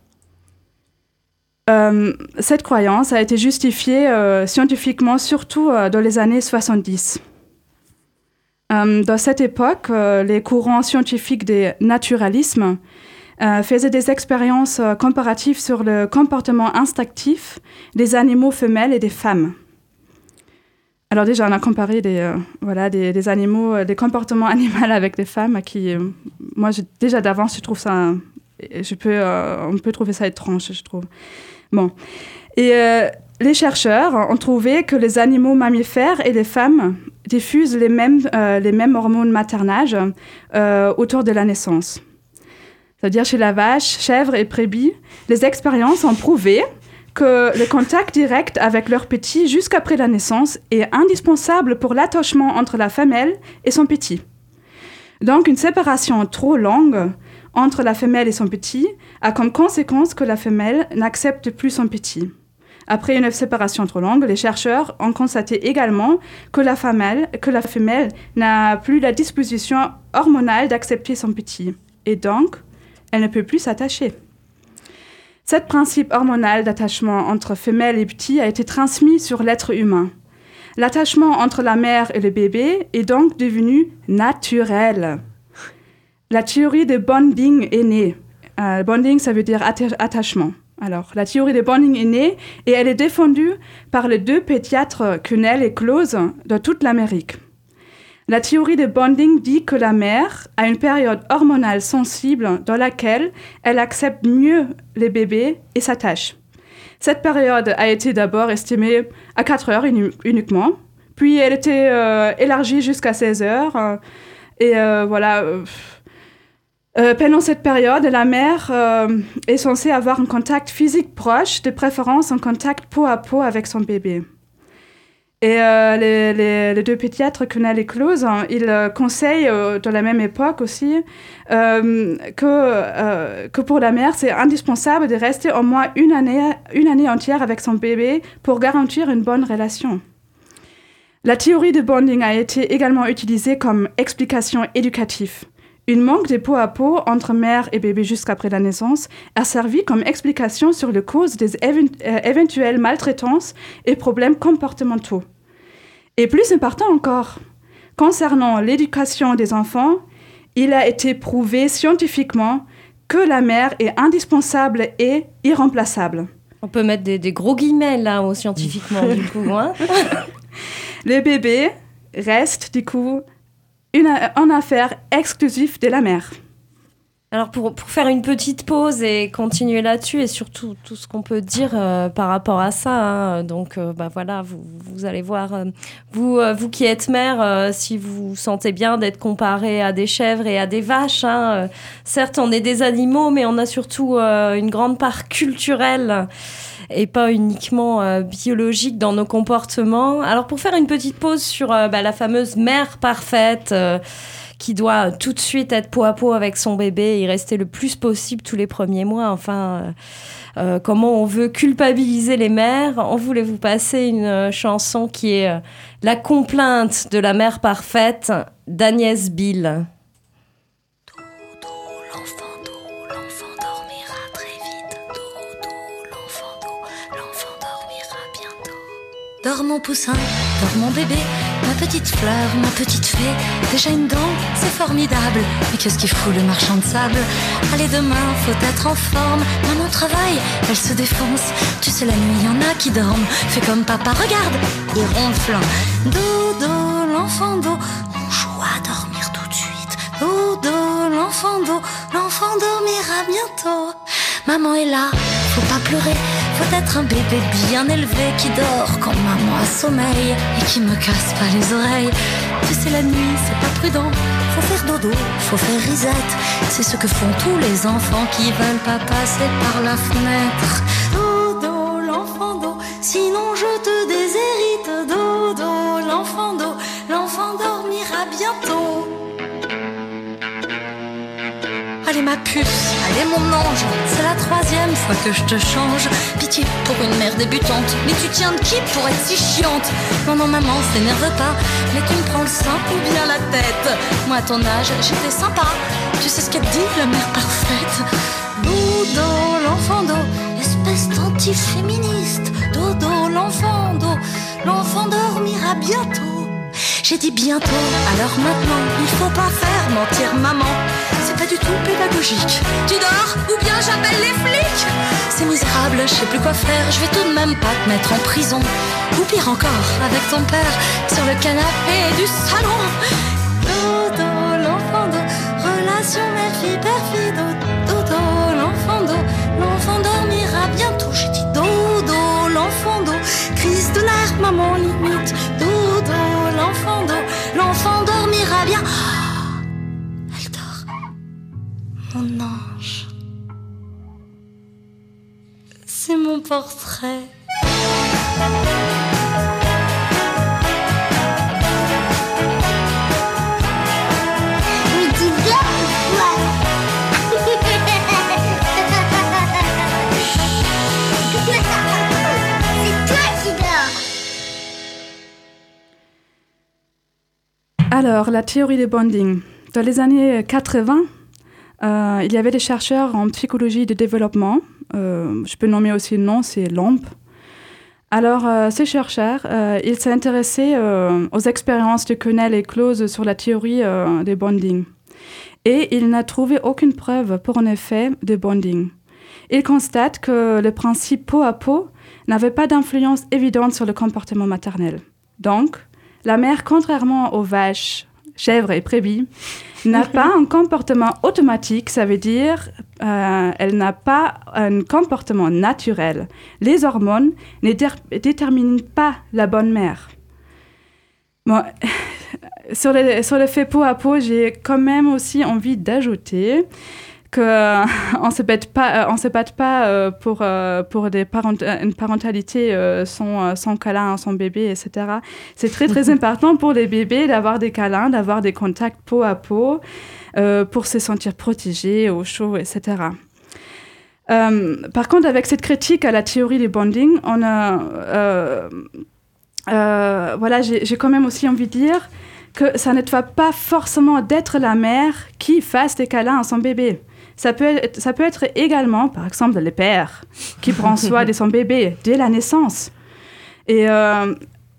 Euh, cette croyance a été justifiée euh, scientifiquement, surtout euh, dans les années soixante-dix. Euh, dans cette époque, euh, les courants scientifiques du naturalisme euh, faisaient des expériences euh, comparatives sur le comportement instinctif des animaux femelles et des femmes. Alors déjà, on a comparé des, euh, voilà, des, des animaux, euh, des comportements animaux avec des femmes qui, euh, moi, j'ai, déjà d'avance, je trouve ça, je peux, euh, on peut trouver ça étrange, je trouve. Bon. Et euh, les chercheurs ont trouvé que les animaux mammifères et les femmes diffusent les mêmes, euh, les mêmes hormones maternelles euh, autour de la naissance. C'est-à-dire chez la vache, chèvre et brebis, les expériences ont prouvé que le contact direct avec leurs petits jusqu'après la naissance est indispensable pour l'attachement entre la femelle et son petit. Donc une séparation trop longue entre la femelle et son petit a comme conséquence que la femelle n'accepte plus son petit. Après une séparation trop longue, les chercheurs ont constaté également que la femelle, que la femelle n'a plus la disposition hormonale d'accepter son petit. Et donc, elle ne peut plus s'attacher. Ce principe hormonal d'attachement entre femelle et petit a été transmis sur l'être humain. L'attachement entre la mère et le bébé est donc devenu naturel. La théorie de bonding est née. Euh, bonding, ça veut dire atta- attachement. Alors, la théorie de bonding est née et elle est défendue par les deux pédiatres Kuhnel et Close de toute l'Amérique. La théorie de bonding dit que la mère a une période hormonale sensible dans laquelle elle accepte mieux les bébés et s'attache. Cette période a été d'abord estimée à quatre heures uniquement, puis elle était euh, élargie jusqu'à seize heures. Euh, et euh, voilà... Euh, Euh, pendant cette période, la mère euh, est censée avoir un contact physique proche, de préférence un contact peau à peau avec son bébé. Et euh, les, les, les deux pédiatres, Kuhnel et Close, hein, ils euh, conseillent, euh, de la même époque aussi, euh, que, euh, que pour la mère, c'est indispensable de rester au moins une année, une année entière avec son bébé pour garantir une bonne relation. La théorie de bonding a été également utilisée comme explication éducative. Une manque de peau à peau entre mère et bébé jusqu'après la naissance a servi comme explication sur les causes des évent- euh, éventuelles maltraitances et problèmes comportementaux. Et plus important encore, concernant l'éducation des enfants, il a été prouvé scientifiquement que la mère est indispensable et irremplaçable. On peut mettre des, des gros guillemets là, oh, scientifiquement, du coup. Hein. Le bébé reste, du coup, une, une affaire exclusive de la mère. Alors, pour, pour faire une petite pause et continuer là-dessus, et surtout tout ce qu'on peut dire euh, par rapport à ça, hein, donc euh, bah, voilà, vous, vous allez voir, euh, vous, euh, vous qui êtes mère, euh, si vous vous sentez bien d'être comparé à des chèvres et à des vaches, hein, euh, certes, on est des animaux, mais on a surtout euh, une grande part culturelle et pas uniquement euh, biologique dans nos comportements. Alors, pour faire une petite pause sur euh, bah, la fameuse mère parfaite, euh, qui doit tout de suite être peau à peau avec son bébé et y rester le plus possible tous les premiers mois. Enfin, euh, euh, comment on veut culpabiliser les mères. On voulait vous passer une euh, chanson qui est euh, La complainte de la mère parfaite d'Agnès Bill. Dodo, l'enfant d'eau, l'enfant dormira très vite. Dodo, l'enfant d'eau, l'enfant dormira bientôt. Dors mon poussin, dors mon bébé, ma petite fleur, ma petite fée. Déjà une dent, c'est formidable. Mais qu'est-ce qu'il fout le marchand de sable? Allez, demain, faut être en forme. Maman travaille, elle se défonce. Tu sais, la nuit, y en a qui dorment. Fais comme papa, regarde, il ronfle. Dodo, l'enfant d'eau, on joue à dormir tout de suite. Dodo, l'enfant d'eau, l'enfant dormira bientôt. Maman est là, faut pas pleurer. Faut être un bébé bien élevé qui dort quand maman a sommeil et qui me casse pas les oreilles. Tu sais, la nuit, c'est pas prudent. Faut faire dodo, faut faire risette. C'est ce que font tous les enfants qui veulent pas passer par la fenêtre. Dodo, l'enfant d'eau, sinon je te déshérite. Dodo, l'enfant d'eau, l'enfant dormira bientôt. Allez ma puce, allez mon ange, c'est la troisième fois que je te change. Pitié pour une mère débutante, mais tu tiens de qui pour être si chiante? Non, non maman, s'énerve pas, mais tu me prends le sein ou bien la tête. Moi à ton âge, j'étais sympa, tu sais ce qu'elle dit, la mère parfaite. Dodo, l'enfant d'eau, espèce d'anti-féministe. Dodo, l'enfant d'eau, l'enfant dormira bientôt. J'ai dit bientôt, alors maintenant, il faut pas faire mentir maman. C'est pas du tout pédagogique. Tu dors ou bien j'appelle les flics? C'est misérable, je sais plus quoi faire. Je vais tout de même pas te mettre en prison. Ou pire encore, avec ton père sur le canapé du salon. Dodo, l'enfant d'eau, relation mère-fille, père-fille. Dodo, l'enfant d'eau, l'enfant dormira bientôt. J'ai dit dodo, l'enfant d'eau, crise de nerfs, maman limite. Dodo, l'enfant d'eau, l'enfant dormira bien. Elle dort, mon ange. C'est mon portrait. Mais tu dors ou quoi? C'est toi qui dors. Alors, la théorie du bonding. Dans les années quatre-vingts, euh, il y avait des chercheurs en psychologie de développement. Euh, je peux nommer aussi le nom, c'est Lamp. Alors, euh, ces chercheurs, euh, ils s'intéressaient euh, aux expériences de Connell et Close sur la théorie euh, des bonding. Et ils n'ont trouvé aucune preuve pour un effet de bonding. Ils constatent que le principe peau à peau n'avait pas d'influence évidente sur le comportement maternel. Donc, la mère, contrairement aux vaches, chèvres et brebis, n'a pas un comportement automatique, ça veut dire euh, elle n'a pas un comportement naturel. Les hormones ne dé- déterminent pas la bonne mère. Bon, sur, le, sur le fait peau à peau, j'ai quand même aussi envie d'ajouter qu'on euh, ne se batte pas, euh, on se batte pas euh, pour, euh, pour des parent- une parentalité euh, sans, euh, sans câlin à son bébé, et cetera. C'est très, très important pour les bébés d'avoir des câlins, d'avoir des contacts peau à peau euh, pour se sentir protégés, au chaud, et cetera. Euh, par contre, avec cette critique à la théorie du bonding, on a, euh, euh, voilà, j'ai, j'ai quand même aussi envie de dire que ça ne doit pas forcément d'être la mère qui fasse des câlins à son bébé. Ça peut être, ça peut être également, par exemple, le père qui prend soin de son bébé dès la naissance. Et euh,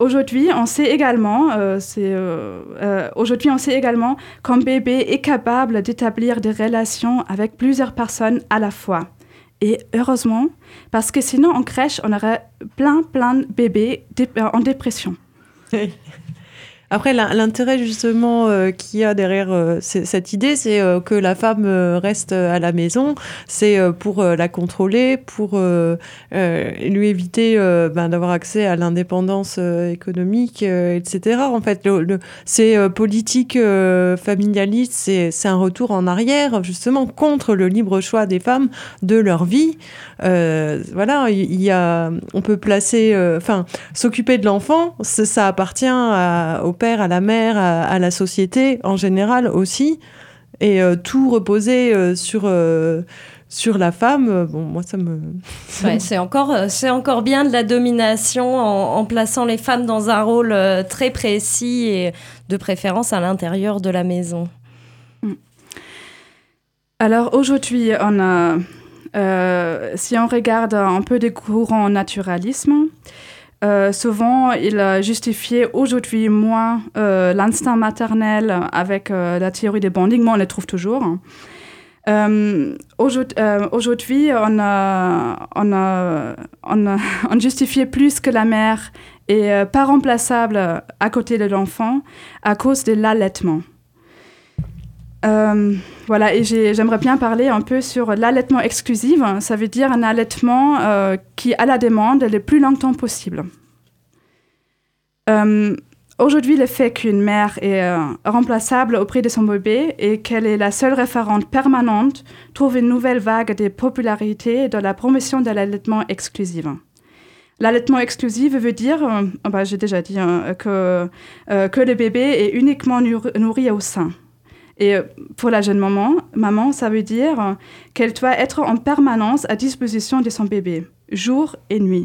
Aujourd'hui, on sait également, euh, c'est, euh, euh, aujourd'hui, on sait également qu'un bébé est capable d'établir des relations avec plusieurs personnes à la fois. Et heureusement, parce que sinon, en crèche, on aurait plein, plein de bébés dé- en dépression. Après, l'intérêt justement euh, qu'il y a derrière euh, cette idée, c'est euh, que la femme euh, reste à la maison, c'est euh, pour euh, la contrôler, pour euh, euh, lui éviter euh, ben, d'avoir accès à l'indépendance euh, économique, euh, et cetera. En fait, le, le, ces euh, politiques euh, familialistes, c'est, c'est un retour en arrière, justement, contre le libre choix des femmes de leur vie. Euh, voilà, il y a, on peut placer, enfin, euh, s'occuper de l'enfant, ça, ça appartient à, au père, à la mère, à, à la société en général aussi, et euh, tout reposer euh, sur euh, sur la femme. Euh, bon, moi ça me. Ouais, c'est encore c'est encore bien de la domination en, en plaçant les femmes dans un rôle euh, très précis et de préférence à l'intérieur de la maison. Alors aujourd'hui, on a, euh, si on regarde un peu des courants naturalisme. Euh, souvent, il a justifié aujourd'hui moins euh, l'instinct maternel avec euh, la théorie des bonding, mais on les trouve toujours. Euh, aujourd'hui, euh, aujourd'hui, on a, on a, on a, on justifiait plus que la mère est euh, pas remplaçable à côté de l'enfant à cause de l'allaitement. Euh, voilà, et j'ai, j'aimerais bien parler un peu sur l'allaitement exclusif. Ça veut dire un allaitement euh, qui, à la demande, le plus longtemps possible. Euh, aujourd'hui, le fait qu'une mère est euh, remplaçable auprès de son bébé et qu'elle est la seule référente permanente trouve une nouvelle vague de popularité dans la promotion de l'allaitement exclusif. L'allaitement exclusif veut dire, euh, oh bah, j'ai déjà dit, hein, que, euh, que le bébé est uniquement nourri au sein. Et pour la jeune maman, maman, ça veut dire qu'elle doit être en permanence à disposition de son bébé, jour et nuit.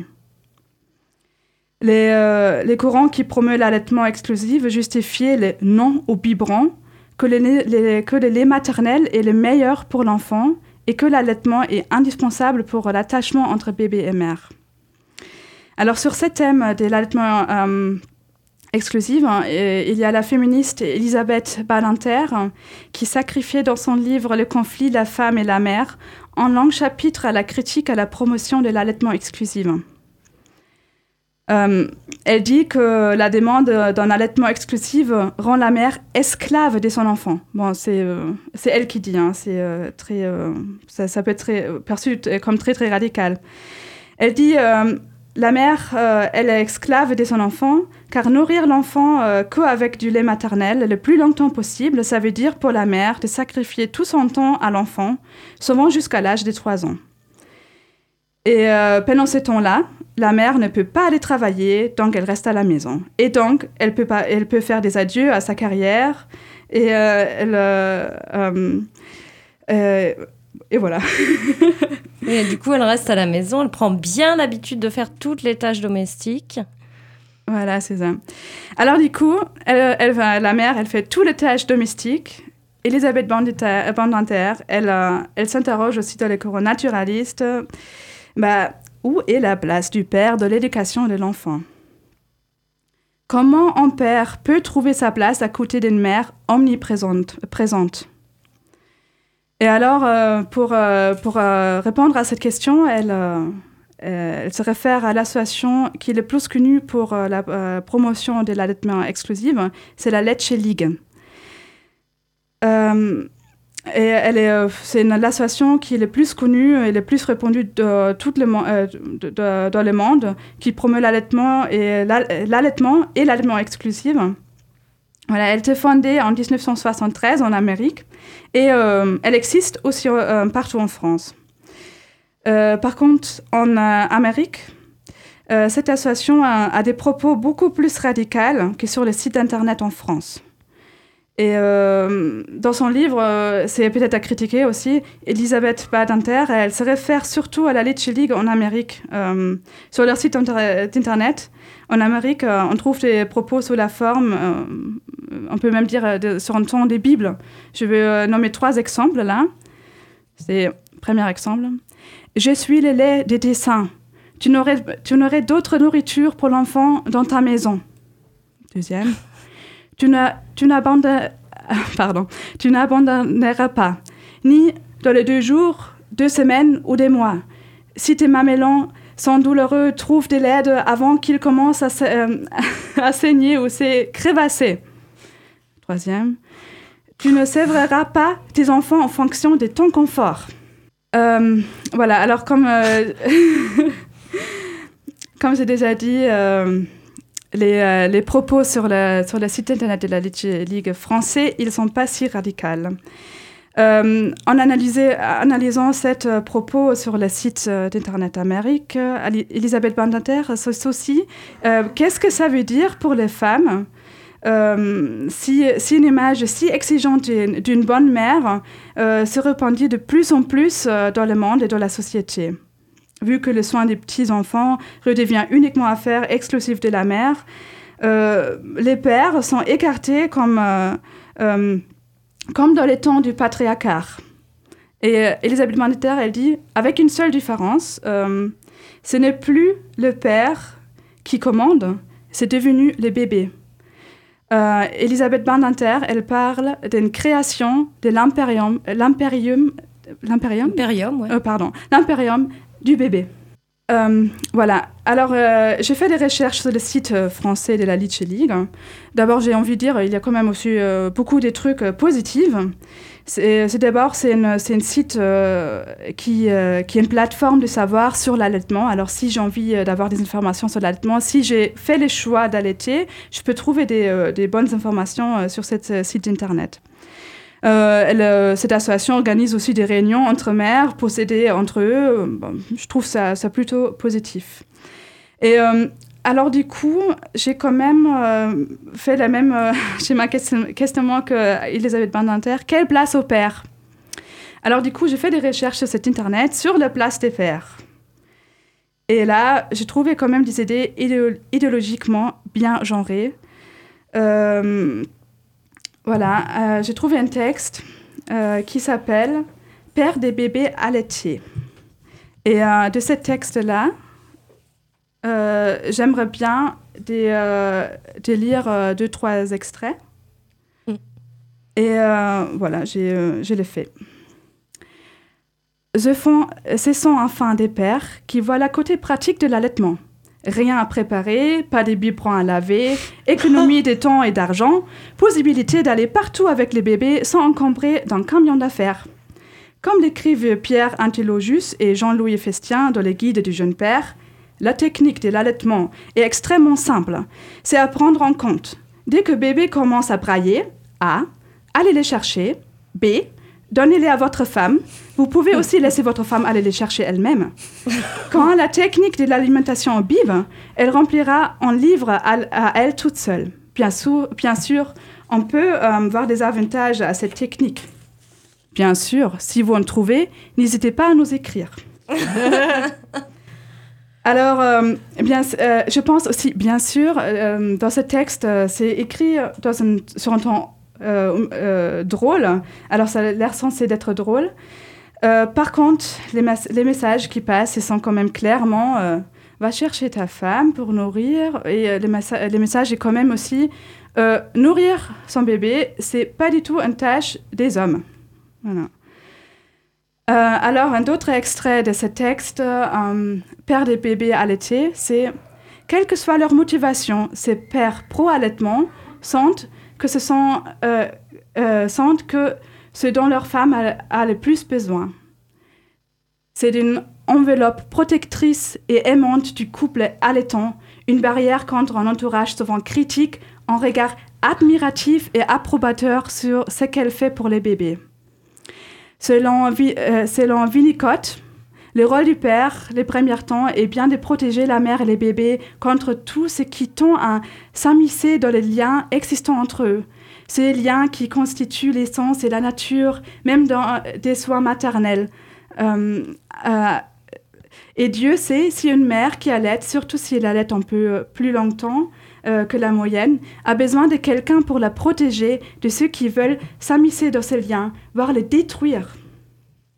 Les, euh, les courants qui promeuvent l'allaitement exclusif justifient les non au biberon, que, les, les, que le lait maternel est le meilleur pour l'enfant et que l'allaitement est indispensable pour l'attachement entre bébé et mère. Alors sur ce thème de l'allaitement euh, exclusive, et il y a la féministe Elisabeth Badinter qui sacrifiait dans son livre « Le conflit de la femme et la mère » un long chapitre à la critique à la promotion de l'allaitement exclusif. Euh, elle dit que la demande d'un allaitement exclusif rend la mère esclave de son enfant. Bon, c'est, euh, c'est elle qui dit, hein, c'est, euh, très, euh, ça, ça peut être très, perçu comme très très radical. Elle dit... Euh, La mère, euh, elle est esclave de son enfant, car nourrir l'enfant euh, qu'avec du lait maternel le plus longtemps possible, ça veut dire pour la mère de sacrifier tout son temps à l'enfant, souvent jusqu'à l'âge de trois ans. Et euh, pendant ce temps-là, la mère ne peut pas aller travailler, donc elle reste à la maison. Et donc, elle peut, pas, elle peut faire des adieux à sa carrière, et euh, elle... Euh, euh, euh, Et voilà. Et du coup, elle reste à la maison, elle prend bien l'habitude de faire toutes les tâches domestiques. Voilà, c'est ça. Alors du coup, elle, elle va, la mère, elle fait toutes les tâches domestiques. Elisabeth Badinter, elle, elle s'interroge aussi dans les courants naturalistes. Bah, où est la place du père dans l'éducation de l'enfant ? Comment un père peut trouver sa place à côté d'une mère omniprésente présente ? Et alors, euh, pour, euh, pour euh, répondre à cette question, elle, euh, elle se réfère à l'association qui est le plus connue pour euh, la euh, promotion de l'allaitement exclusif, c'est la Leche League. Euh, et elle est, euh, c'est une, l'association qui est le plus connue et le plus répandue de, tout le, euh, de, de, dans le monde, qui promeut l'allaitement et, l'allaitement et l'allaitement exclusif. Voilà, elle a été fondée en dix-neuf cent soixante-treize en Amérique et euh, elle existe aussi euh, partout en France. Euh, par contre, en euh, Amérique, euh, cette association a, a des propos beaucoup plus radicaux que sur le site internet en France. Et euh, dans son livre, euh, c'est peut-être à critiquer aussi, Elisabeth Badinter, elle se réfère surtout à la Leche League en Amérique. Euh, sur leur site inter- internet, en Amérique, euh, on trouve des propos sous la forme, euh, on peut même dire de, sur un ton des Bibles. Je vais euh, nommer trois exemples là. C'est le premier exemple. « Je suis le lait de tes seins. tu n'aurais, tu n'aurais d'autre nourriture pour l'enfant dans ta maison. Deuxième, tu, n'as, tu, n'abandonnes, pardon, tu n'abandonneras pas, ni dans les deux jours, deux semaines ou des mois. Si tes mamellons sont douloureux, trouve de l'aide avant qu'ils commencent à, euh, à saigner ou se crevasser. Troisième, tu ne sévreras pas tes enfants en fonction de ton confort. Euh, voilà, alors comme, euh, comme j'ai déjà dit, euh, les, euh, les propos sur le, sur le site internet de la Ligue français, ils ne sont pas si radicaux. Euh, en analysant ces euh, propos sur le site euh, d'Internet Amérique, euh, Elisabeth Badinter s'associe. Euh, qu'est-ce que ça veut dire pour les femmes euh, si, si une image si exigeante d'une, d'une bonne mère euh, se répandit de plus en plus euh, dans le monde et dans la société? Vu que le soin des petits-enfants redevient uniquement affaire exclusive de la mère, euh, les pères sont écartés comme... Euh, euh, Comme dans les temps du patriarcat. Et euh, Elisabeth Badinter, elle dit, avec une seule différence, euh, ce n'est plus le père qui commande, c'est devenu le bébé. Euh, Elisabeth Badinter, elle parle d'une création de l'impérium, l'impérium, l'impérium, Impérium, ouais. euh, pardon, l'impérium du bébé. Euh, voilà. Alors, euh, j'ai fait des recherches sur le site euh, français de la Litchi League. D'abord, j'ai envie de dire, il y a quand même aussi euh, beaucoup de trucs euh, positifs. C'est, c'est d'abord, c'est une, c'est une site euh, qui, euh, qui est une plateforme de savoir sur l'allaitement. Alors, si j'ai envie euh, d'avoir des informations sur l'allaitement, si j'ai fait le choix d'allaiter, je peux trouver des, euh, des bonnes informations euh, sur ce euh, site internet. Euh, elle, euh, cette association organise aussi des réunions entre mères pour s'aider entre eux. Bon, je trouve ça, ça plutôt positif. Et euh, alors du coup, j'ai quand même euh, fait la même euh, schéma questionnement que Elisabeth Badinter. Quelle place au père? Alors du coup, j'ai fait des recherches sur cet internet sur la place des pères. Et là, j'ai trouvé quand même des idées idéo- idéologiquement bien genrées. Euh, Voilà, euh, j'ai trouvé un texte euh, qui s'appelle « Père des bébés allaités ». Et euh, de ce texte-là, euh, j'aimerais bien de, euh, de lire euh, deux, trois extraits. Mm. Et euh, voilà, j'ai, euh, je l'ai fait. Ce sont, ce sont enfin des pères qui voient le côté pratique de l'allaitement. Rien à préparer, pas de biberons à laver, économie de temps et d'argent, possibilité d'aller partout avec les bébés sans encombrer d'un camion d'affaires. Comme l'écrivent Pierre Antilogius et Jean-Louis Festien dans les guides du jeune père, la technique de l'allaitement est extrêmement simple. C'est à prendre en compte. Dès que bébé commence à brailler, A. Allez les chercher. B. Donnez-les à votre femme. Vous pouvez aussi laisser votre femme aller les chercher elle-même. Quand la technique de l'alimentation bive, elle remplira un livre à, à elle toute seule. Bien sûr, bien sûr on peut euh, voir des avantages à cette technique. Bien sûr, si vous en trouvez, n'hésitez pas à nous écrire. Alors, euh, bien, euh, je pense aussi, bien sûr, euh, dans ce texte, euh, c'est écrit dans un, sur un ton euh, euh, drôle. Alors, ça a l'air censé d'être drôle. Euh, par contre, les, mas- les messages qui passent, ils sont quand même clairement euh, « va chercher ta femme pour nourrir ». Et euh, les, massa- les messages, est quand même aussi euh, « nourrir son bébé, c'est pas du tout une tâche des hommes ». Voilà. Euh, alors, un autre extrait de ce texte, euh, « Père des bébés allaités », c'est « quelle que soit leur motivation, ces pères pro-allaitement sentent que ce sont, euh, euh, sentent que ce dont leur femme a, a le plus besoin. C'est d'une enveloppe protectrice et aimante du couple allaitant, une barrière contre un entourage souvent critique, un regard admiratif et approbateur sur ce qu'elle fait pour les bébés. Selon, euh, selon Winnicott, le rôle du père, les premiers temps, est bien de protéger la mère et les bébés contre tout ce qui tend à s'immiscer dans les liens existants entre eux. Ces liens qui constituent l'essence et la nature, même dans des soins maternels. Euh, euh, et Dieu sait si une mère qui allaite, surtout si elle allaite un peu plus longtemps euh, que la moyenne, a besoin de quelqu'un pour la protéger de ceux qui veulent s'immiscer dans ces liens, voire les détruire.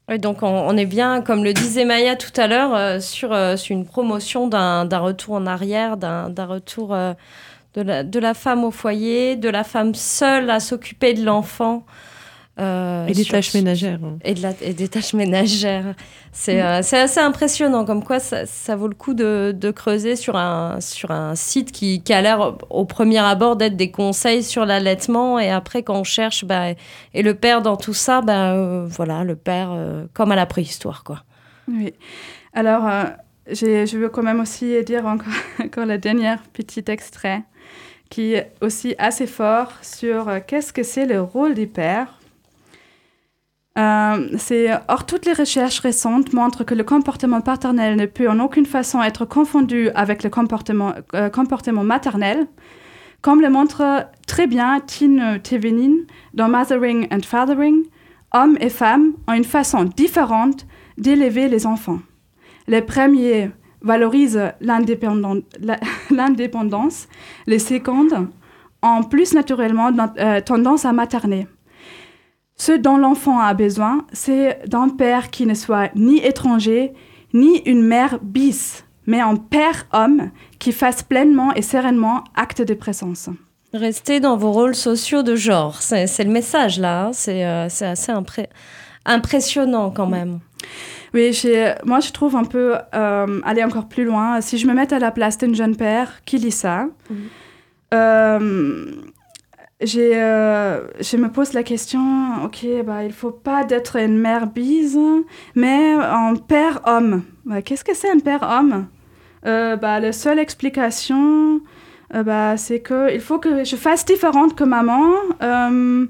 Oui, donc on, on est bien, comme le disait Maya tout à l'heure, euh, sur, euh, sur une promotion d'un, d'un retour en arrière, d'un, d'un retour euh, de, la, de la femme au foyer, de la femme seule à s'occuper de l'enfant. Euh, et des sur, tâches ménagères. Et, de la, et des tâches ménagères. C'est, euh, c'est assez impressionnant, comme quoi ça, ça vaut le coup de, de creuser sur un, sur un site qui, qui a l'air, au premier abord, d'être des conseils sur l'allaitement. Et après, quand on cherche, bah, et le père dans tout ça, bah, euh, voilà, le père euh, comme à la préhistoire, quoi. Oui. Alors, euh, j'ai, je veux quand même aussi dire encore, encore le dernier petit extrait qui est aussi assez fort sur euh, qu'est-ce que c'est le rôle du père. Euh, c'est, or, toutes les recherches récentes montrent que le comportement paternel ne peut en aucune façon être confondu avec le comportement, euh, comportement maternel, comme le montre très bien Tine Tevenin dans Mothering and Fathering. Hommes et femmes ont une façon différente d'élever les enfants. Les premiers valorisent l'indépendance, l'indépendance. Les secondes ont plus naturellement euh, tendance à materner. Ce dont l'enfant a besoin, c'est d'un père qui ne soit ni étranger, ni une mère bis, mais un père homme qui fasse pleinement et sereinement acte de présence. Restez dans vos rôles sociaux de genre, c'est, c'est le message là, hein. c'est, euh, c'est assez impré- impressionnant quand même. Oui, j'ai, moi je trouve un peu euh, aller encore plus loin. Si je me mets à la place d'un jeune père qui lit ça, mmh. euh, J'ai, euh, je me pose la question, ok, bah, il ne faut pas d'être une mère bise, mais un père homme. Bah, qu'est-ce que c'est un père homme? euh, bah, La seule explication, euh, bah, c'est qu'il faut que je fasse différente que maman. Euh,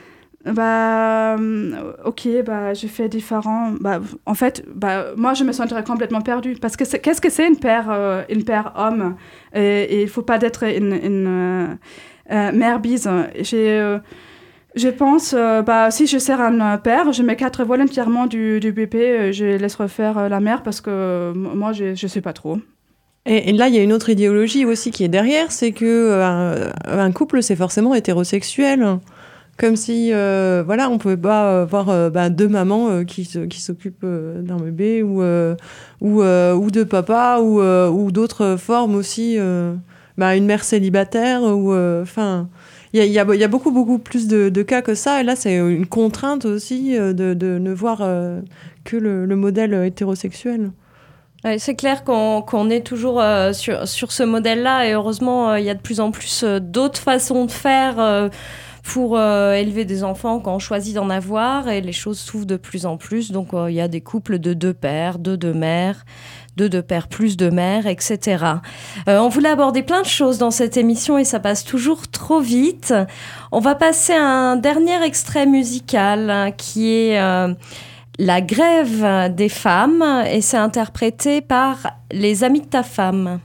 bah, ok, bah, je fais différent. Bah, en fait, bah, moi, je me sentirais complètement perdue. Parce que c'est, qu'est-ce que c'est une père, euh, une père homme? Et, et il ne faut pas d'être une... une euh, Euh, mère bise. J'ai, euh, je pense, euh, bah, si je sers un euh, père, je m'écarte volontairement du, du bébé, euh, je laisse refaire euh, la mère parce que euh, moi, je ne sais pas trop. Et, et là, il y a une autre idéologie aussi qui est derrière, c'est que euh, un couple, c'est forcément hétérosexuel. Comme si, euh, voilà, on pouvait pas avoir euh, bah, deux mamans euh, qui, se, qui s'occupent euh, d'un bébé ou, euh, ou, euh, ou deux papas ou, euh, ou d'autres formes aussi. Euh, bah, une mère célibataire ou enfin il y a, y, a, y a beaucoup beaucoup plus de, de cas que ça, et là c'est une contrainte aussi de, de ne voir euh, que le, le modèle hétérosexuel. Ouais, c'est clair qu'on, qu'on est toujours euh, sur, sur ce modèle-là, et heureusement il euh, y a de plus en plus euh, d'autres façons de faire euh, pour euh, élever des enfants quand on choisit d'en avoir, et les choses s'ouvrent de plus en plus. Donc il euh, y a des couples de deux pères, de deux mères, de deux pères plus de mères, et cetera. Euh, on voulait aborder plein de choses dans cette émission et ça passe toujours trop vite. On va passer à un dernier extrait musical hein, qui est euh, La grève des femmes, et c'est interprété par Les Amis de ta femme.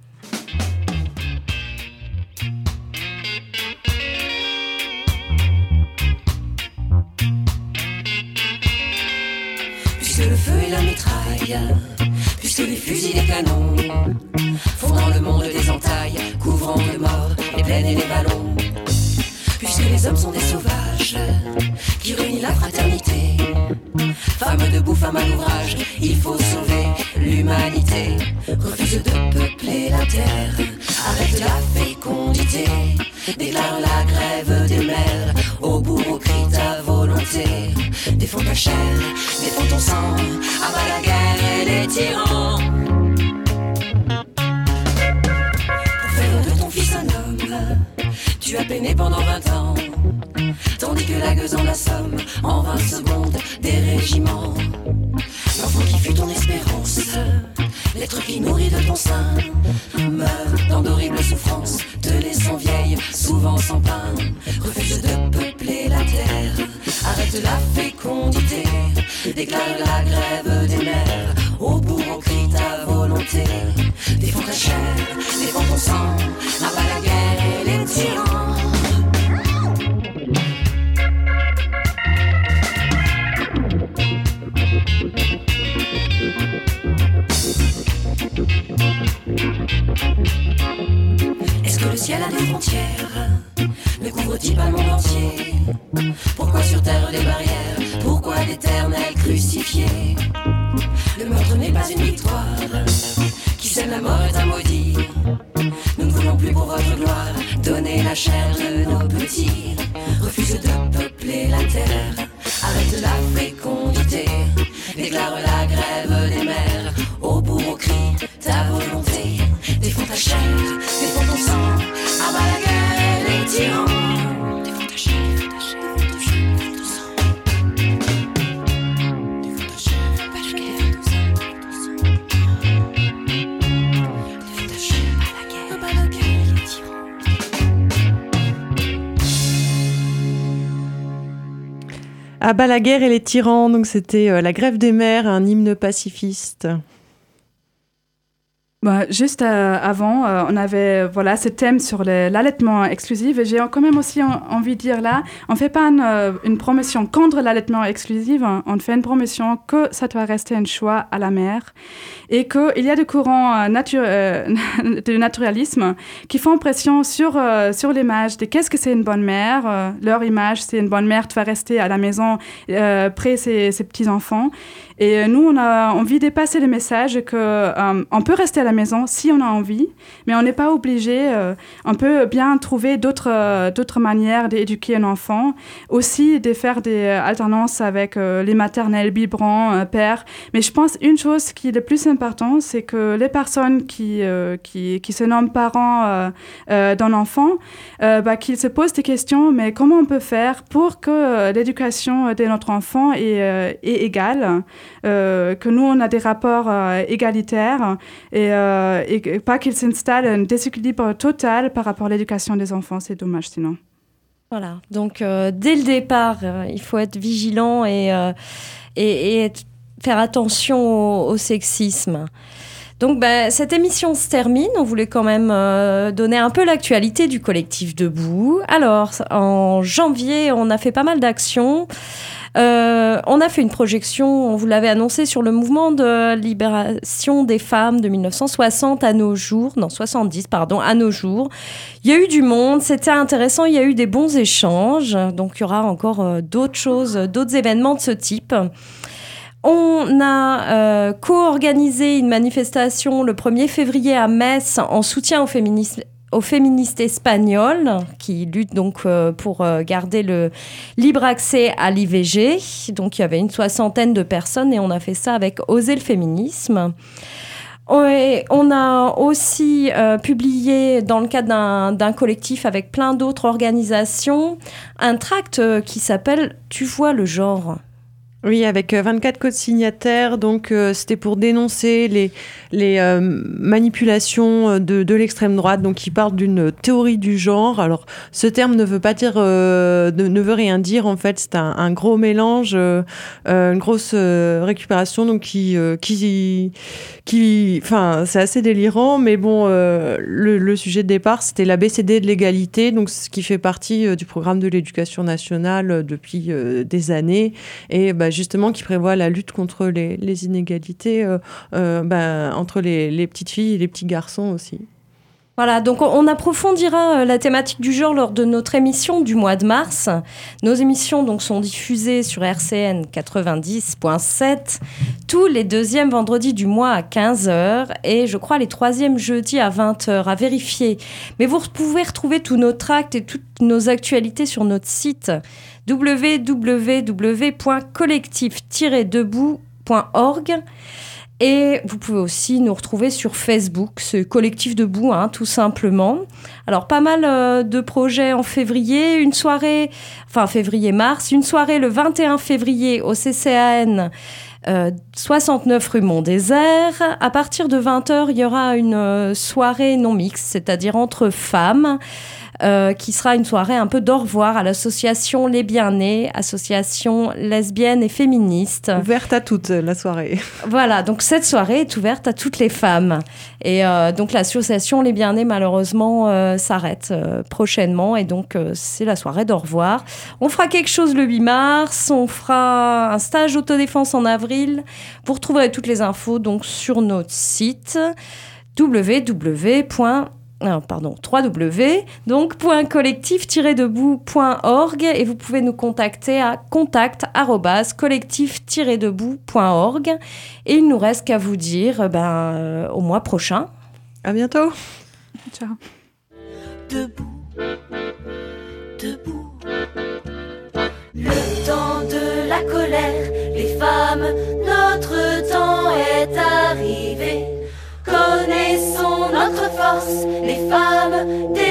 Puisque le feu et la mitraille, puisque les fusils, les canons font dans le monde des entailles, couvrant de morts les plaines et les ballons. Puisque les hommes sont des sauvages qui réunissent la fraternité, femmes debout, femmes à l'ouvrage, il faut sauver l'humanité. Refuse de peupler la terre, arrête la fécondité, déclare la grève des mères, au bourreau crie ta volonté. Défends ta chair, défends ton sang, abat la guerre et les tyrans. Pour faire de ton fils un homme, tu as peiné pendant vingt ans, tandis que la gueuse en assomme en vingt secondes des régiments. L'enfant qui fut ton espérance, l'être qui nourrit de ton sein, meurt dans d'horribles souffrances, te laissant vieille, souvent sans pain. Refuse de peupler la terre, arrête la fécondité, déclare la grève des mères, au bourreau crie ta volonté. Défends ta chair, défends ton sang, abat la guerre et les tyrans. Est-ce que le ciel a des frontières? Ne couvre-t-il pas le monde entier? Pourquoi sur terre des barrières? Pourquoi l'éternelle crucifixion? À bas la guerre et les tyrans, donc c'était euh, la grève des mères, un hymne pacifiste. Bah, juste euh, avant, euh, on avait voilà, ce thème sur le, l'allaitement exclusif et j'ai quand même aussi en, envie de dire là, on ne fait pas une, euh, une promotion contre l'allaitement exclusif, hein, on fait une promotion que ça doit rester un choix à la mère et qu'il y a des courants euh, natu- euh, de naturalisme qui font pression sur, euh, sur l'image de qu'est-ce que c'est une bonne mère. Euh, leur image, c'est une bonne mère, tu vas rester à la maison euh, près de ses, ses petits-enfants. Et nous, on a envie de dépasser le message qu'on euh, peut rester à la maison si on a envie, mais on n'est pas obligé. Euh, on peut bien trouver d'autres, euh, d'autres manières d'éduquer un enfant, aussi de faire des alternances avec euh, les maternelles, biberons, euh, pères. Mais je pense une chose qui est le plus important, c'est que les personnes qui, euh, qui, qui se nomment parents euh, euh, d'un enfant, euh, bah, qu'ils se posent des questions, mais comment on peut faire pour que euh, l'éducation de notre enfant est, euh, est égale? Euh, que nous, on a des rapports euh, égalitaires et, euh, et pas qu'il s'installe un déséquilibre total par rapport à l'éducation des enfants. C'est dommage sinon. Voilà, donc euh, dès le départ, euh, il faut être vigilant et, euh, et, et être, faire attention au, au sexisme. Donc ben, cette émission se termine, on voulait quand même euh, donner un peu l'actualité du collectif Debout. Alors, en janvier, on a fait pas mal d'actions. Euh, on a fait une projection, on vous l'avait annoncé, sur le mouvement de libération des femmes de dix-neuf cent soixante à nos jours, non soixante-dix pardon, à nos jours. Il y a eu du monde, c'était intéressant, il y a eu des bons échanges, donc il y aura encore euh, d'autres choses, d'autres événements de ce type. On a euh, co-organisé une manifestation le premier février à Metz en soutien au féminisme aux féministes espagnoles qui luttent donc euh, pour euh, garder le libre accès à l'I V G. Donc il y avait une soixantaine de personnes et on a fait ça avec Oser le féminisme. Et on a aussi euh, publié, dans le cadre d'un, d'un collectif avec plein d'autres organisations, un tract euh, qui s'appelle « Tu vois le genre ». Oui, avec vingt-quatre codes signataires, donc euh, c'était pour dénoncer les, les euh, manipulations de, de l'extrême droite, donc qui parlent d'une théorie du genre. Alors, ce terme ne veut pas dire, euh, ne, ne veut rien dire, en fait, c'est un, un gros mélange, euh, une grosse euh, récupération, donc qui, euh, qui, qui, enfin, c'est assez délirant, mais bon, euh, le, le sujet de départ, c'était l'A B C D de l'égalité, donc ce qui fait partie euh, du programme de l'éducation nationale euh, depuis euh, des années, et bah, justement qui prévoit la lutte contre les, les inégalités euh, euh, bah, entre les, les petites filles et les petits garçons aussi. Voilà, donc on approfondira la thématique du genre lors de notre émission du mois de mars. Nos émissions donc sont diffusées sur R C N quatre-vingt-dix point sept tous les deuxièmes vendredis du mois à quinze heures et je crois les troisièmes jeudis à vingt heures, à vérifier. Mais vous pouvez retrouver tous nos tracts et toutes nos actualités sur notre site w w w point collectif tiret debout point org. Et vous pouvez aussi nous retrouver sur Facebook, ce collectif Debout, hein, tout simplement. Alors, pas mal euh, de projets en février, une soirée, enfin février-mars, une soirée le vingt et un février au C C A N, euh, soixante-neuf rue Mont-Désert. À partir de vingt heures, il y aura une euh, soirée non mixte, c'est-à-dire entre femmes, Euh, qui sera une soirée un peu d'au revoir à l'association Les Bien-Nés, association lesbienne et féministe. Ouverte à toutes, la soirée. Voilà, donc cette soirée est ouverte à toutes les femmes. Et euh, donc l'association Les Bien-Nés, malheureusement, euh, s'arrête euh, prochainement. Et donc, euh, c'est la soirée d'au revoir. On fera quelque chose le huit mars. On fera un stage autodéfense en avril. Vous retrouverez toutes les infos donc, sur notre site w w w Non, pardon, www donc point collectif tiret debout point org et vous pouvez nous contacter à contact arobase collectif tiret debout point org et il nous reste qu'à vous dire ben, euh, au mois prochain. À bientôt. Ciao. Debout, debout. Le temps de la colère, les femmes, notre temps est arrivé. Connaissons notre force, les femmes des